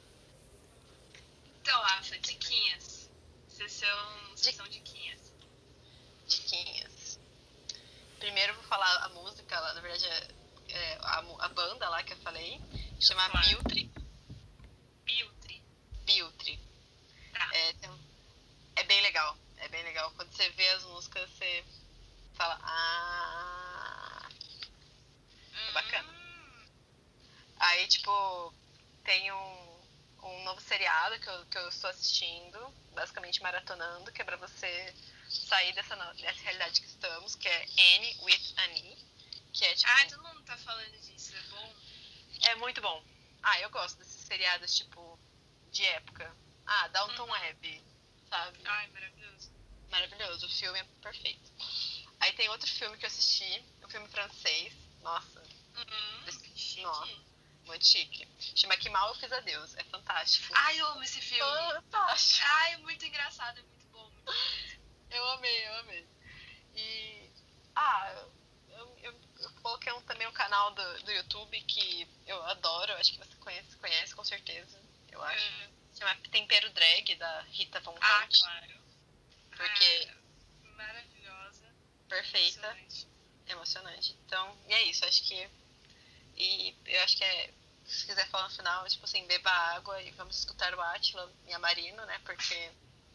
Então, Rafa, diquinhas. Sessão diquinhas. Diquinhas. Primeiro eu vou falar a música, na verdade a banda lá que eu falei, chama Claro. Biltri. Biltri. Tá. É bem legal. É bem legal. Quando você vê as músicas, você fala, é bacana. Aí, tipo, tem um novo seriado que eu estou assistindo, basicamente maratonando, que é pra você sair dessa realidade que estamos, que é Annie with Annie, que é tipo... todo mundo tá falando disso, é bom? É muito bom. Eu gosto desses seriados, tipo, de época. Downton Abbey, sabe? Ai, maravilhoso. Maravilhoso, o filme é perfeito. Aí tem outro filme que eu assisti, um filme francês, nossa, Chique. nossa, muito chique. Chama Que Mal Eu Fiz a Deus, é fantástico. Ai, eu amo esse filme. Fantástico. Ai, é muito engraçado, é muito bom. Muito bom. Eu amei. E, eu coloquei também um canal do YouTube que eu adoro, acho que você conhece com certeza, eu acho. Chama Tempero Drag, da Rita Von Hunt. Claro. Porque... maravilhosa. Perfeita. Emocionante. Então, e é isso, acho que... E eu acho que se quiser falar no final, tipo assim, beba água e vamos escutar o Átila e a Marino, né? Porque...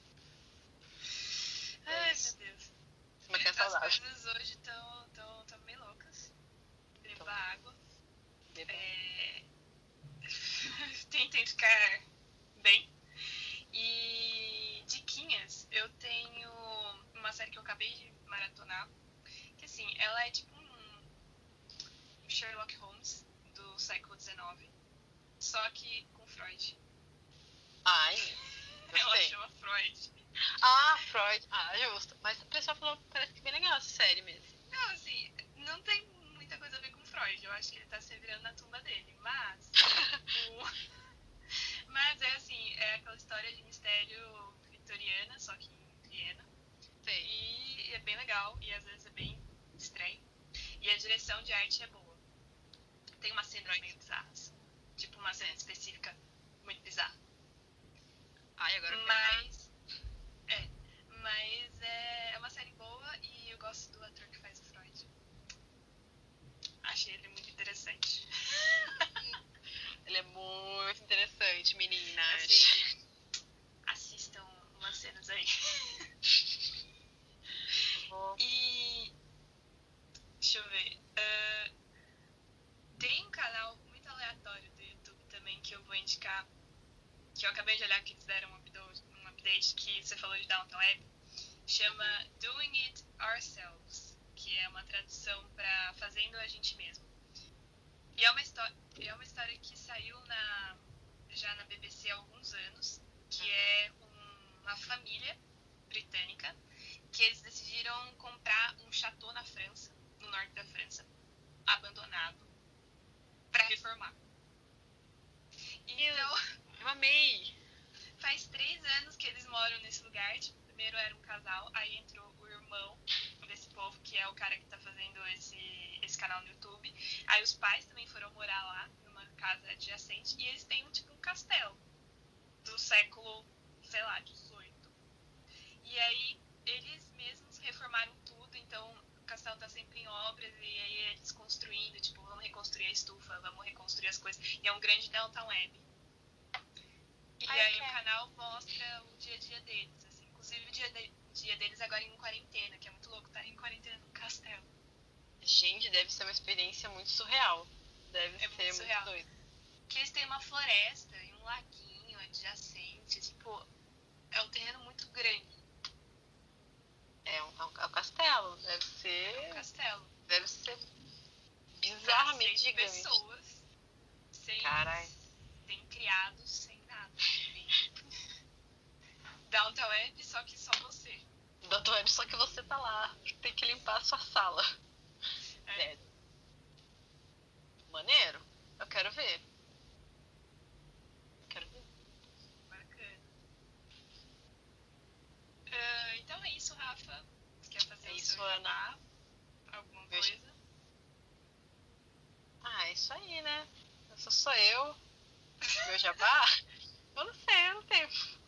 Ai, meu Deus. Uma que é As saudável. coisas hoje estão meio loucas. Beba água. Tentem ficar bem. E diquinhas, eu tenho uma série que eu acabei de maratonar, que assim, ela é tipo um Sherlock Holmes do século XIX, só que com Freud. Ai, Ela gostei. chama Freud. Freud. Justo. Mas o pessoal falou que parece que é bem legal essa série mesmo. Não, assim, não tem muita coisa a ver com Freud. Eu acho que ele tá se virando na tumba dele. Mas mas é assim, é aquela história de mistério vitoriana, só que em Viena. Sei. E é bem legal, e às vezes é bem estranho. E a direção de arte é boa. Tem umas cenas meio bizarras. Tipo uma cena específica muito bizarra. Agora Mas é uma série boa e eu gosto do ator que faz o Freud. Achei ele muito interessante. Ele é muito interessante, meninas. Assim, assistam umas cenas aí. E deixa eu ver. Tem um canal muito aleatório do YouTube também que eu vou indicar, que eu acabei de olhar que eles deram um update, que você falou de Downton Abbey. Chama Doing It Ourselves, que é uma tradução para Fazendo a Gente Mesmo. E é uma história que saiu já na BBC há alguns anos, que é uma família britânica, que eles decidiram comprar um chateau na França, no norte da França, abandonado, para reformar. Então, eu amei! Faz 3 anos que eles moram nesse lugar. Tipo, primeiro era um casal, aí entrou o irmão desse povo, que é o cara que tá fazendo esse canal no YouTube. Aí os pais também foram morar lá, numa casa adjacente, e eles têm tipo um castelo do século, sei lá, 18. E aí eles mesmos reformaram tudo, então o castelo tá sempre em obras, e aí eles construindo, tipo, vamos reconstruir a estufa, vamos reconstruir as coisas. E é um grande Downton Abbey. E aí o canal mostra o dia a dia deles, assim. Inclusive o dia deles agora em quarentena, que é muito louco, tá em quarentena no castelo. Gente, deve ser uma experiência muito surreal. Deve ser muito surreal. Doido. Porque eles têm uma floresta e um laguinho adjacente, tipo, é um terreno muito grande. É um castelo, deve ser... É um castelo. Deve ser bizarramente gigante. Pessoas. Sem, Carai. sem criados, sem nada. Downtown Web, só que só você. Downtown Web, só que você tá lá. Tem que limpar a sua sala. É. Maneiro? Eu quero ver. Bacana. Então é isso, Rafa. Você quer fazer o isso, seu Ana. jabá? Alguma Veja. coisa? É isso aí, né? Essa sou eu. Meu jabá? Eu não tenho.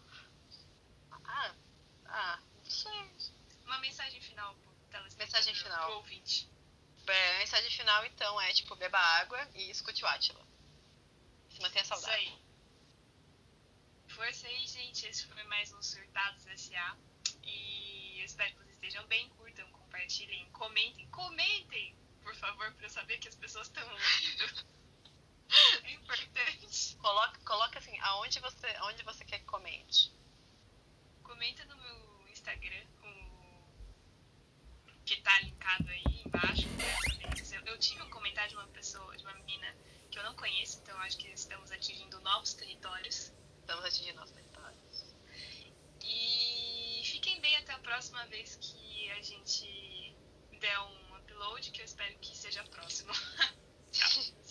Não sei. Uma mensagem final pro telespectador, Mensagem final. pro ouvinte. A mensagem final, então, é tipo, beba água e escute o Átila. Se mantenha saudável. Isso aí. Força aí, gente. Esse foi mais um Surtados S.A. E eu espero que vocês estejam bem. Curtam, compartilhem, comentem, por favor, pra eu saber que as pessoas estão ouvindo. É importante. Coloca assim, onde você quer que comente. Comenta no meu Instagram, que tá linkado aí embaixo. Eu tive um comentário de uma pessoa, de uma menina que eu não conheço, então acho que estamos atingindo novos territórios. E fiquem bem até a próxima vez que a gente der um upload, que eu espero que seja próximo. Tchau.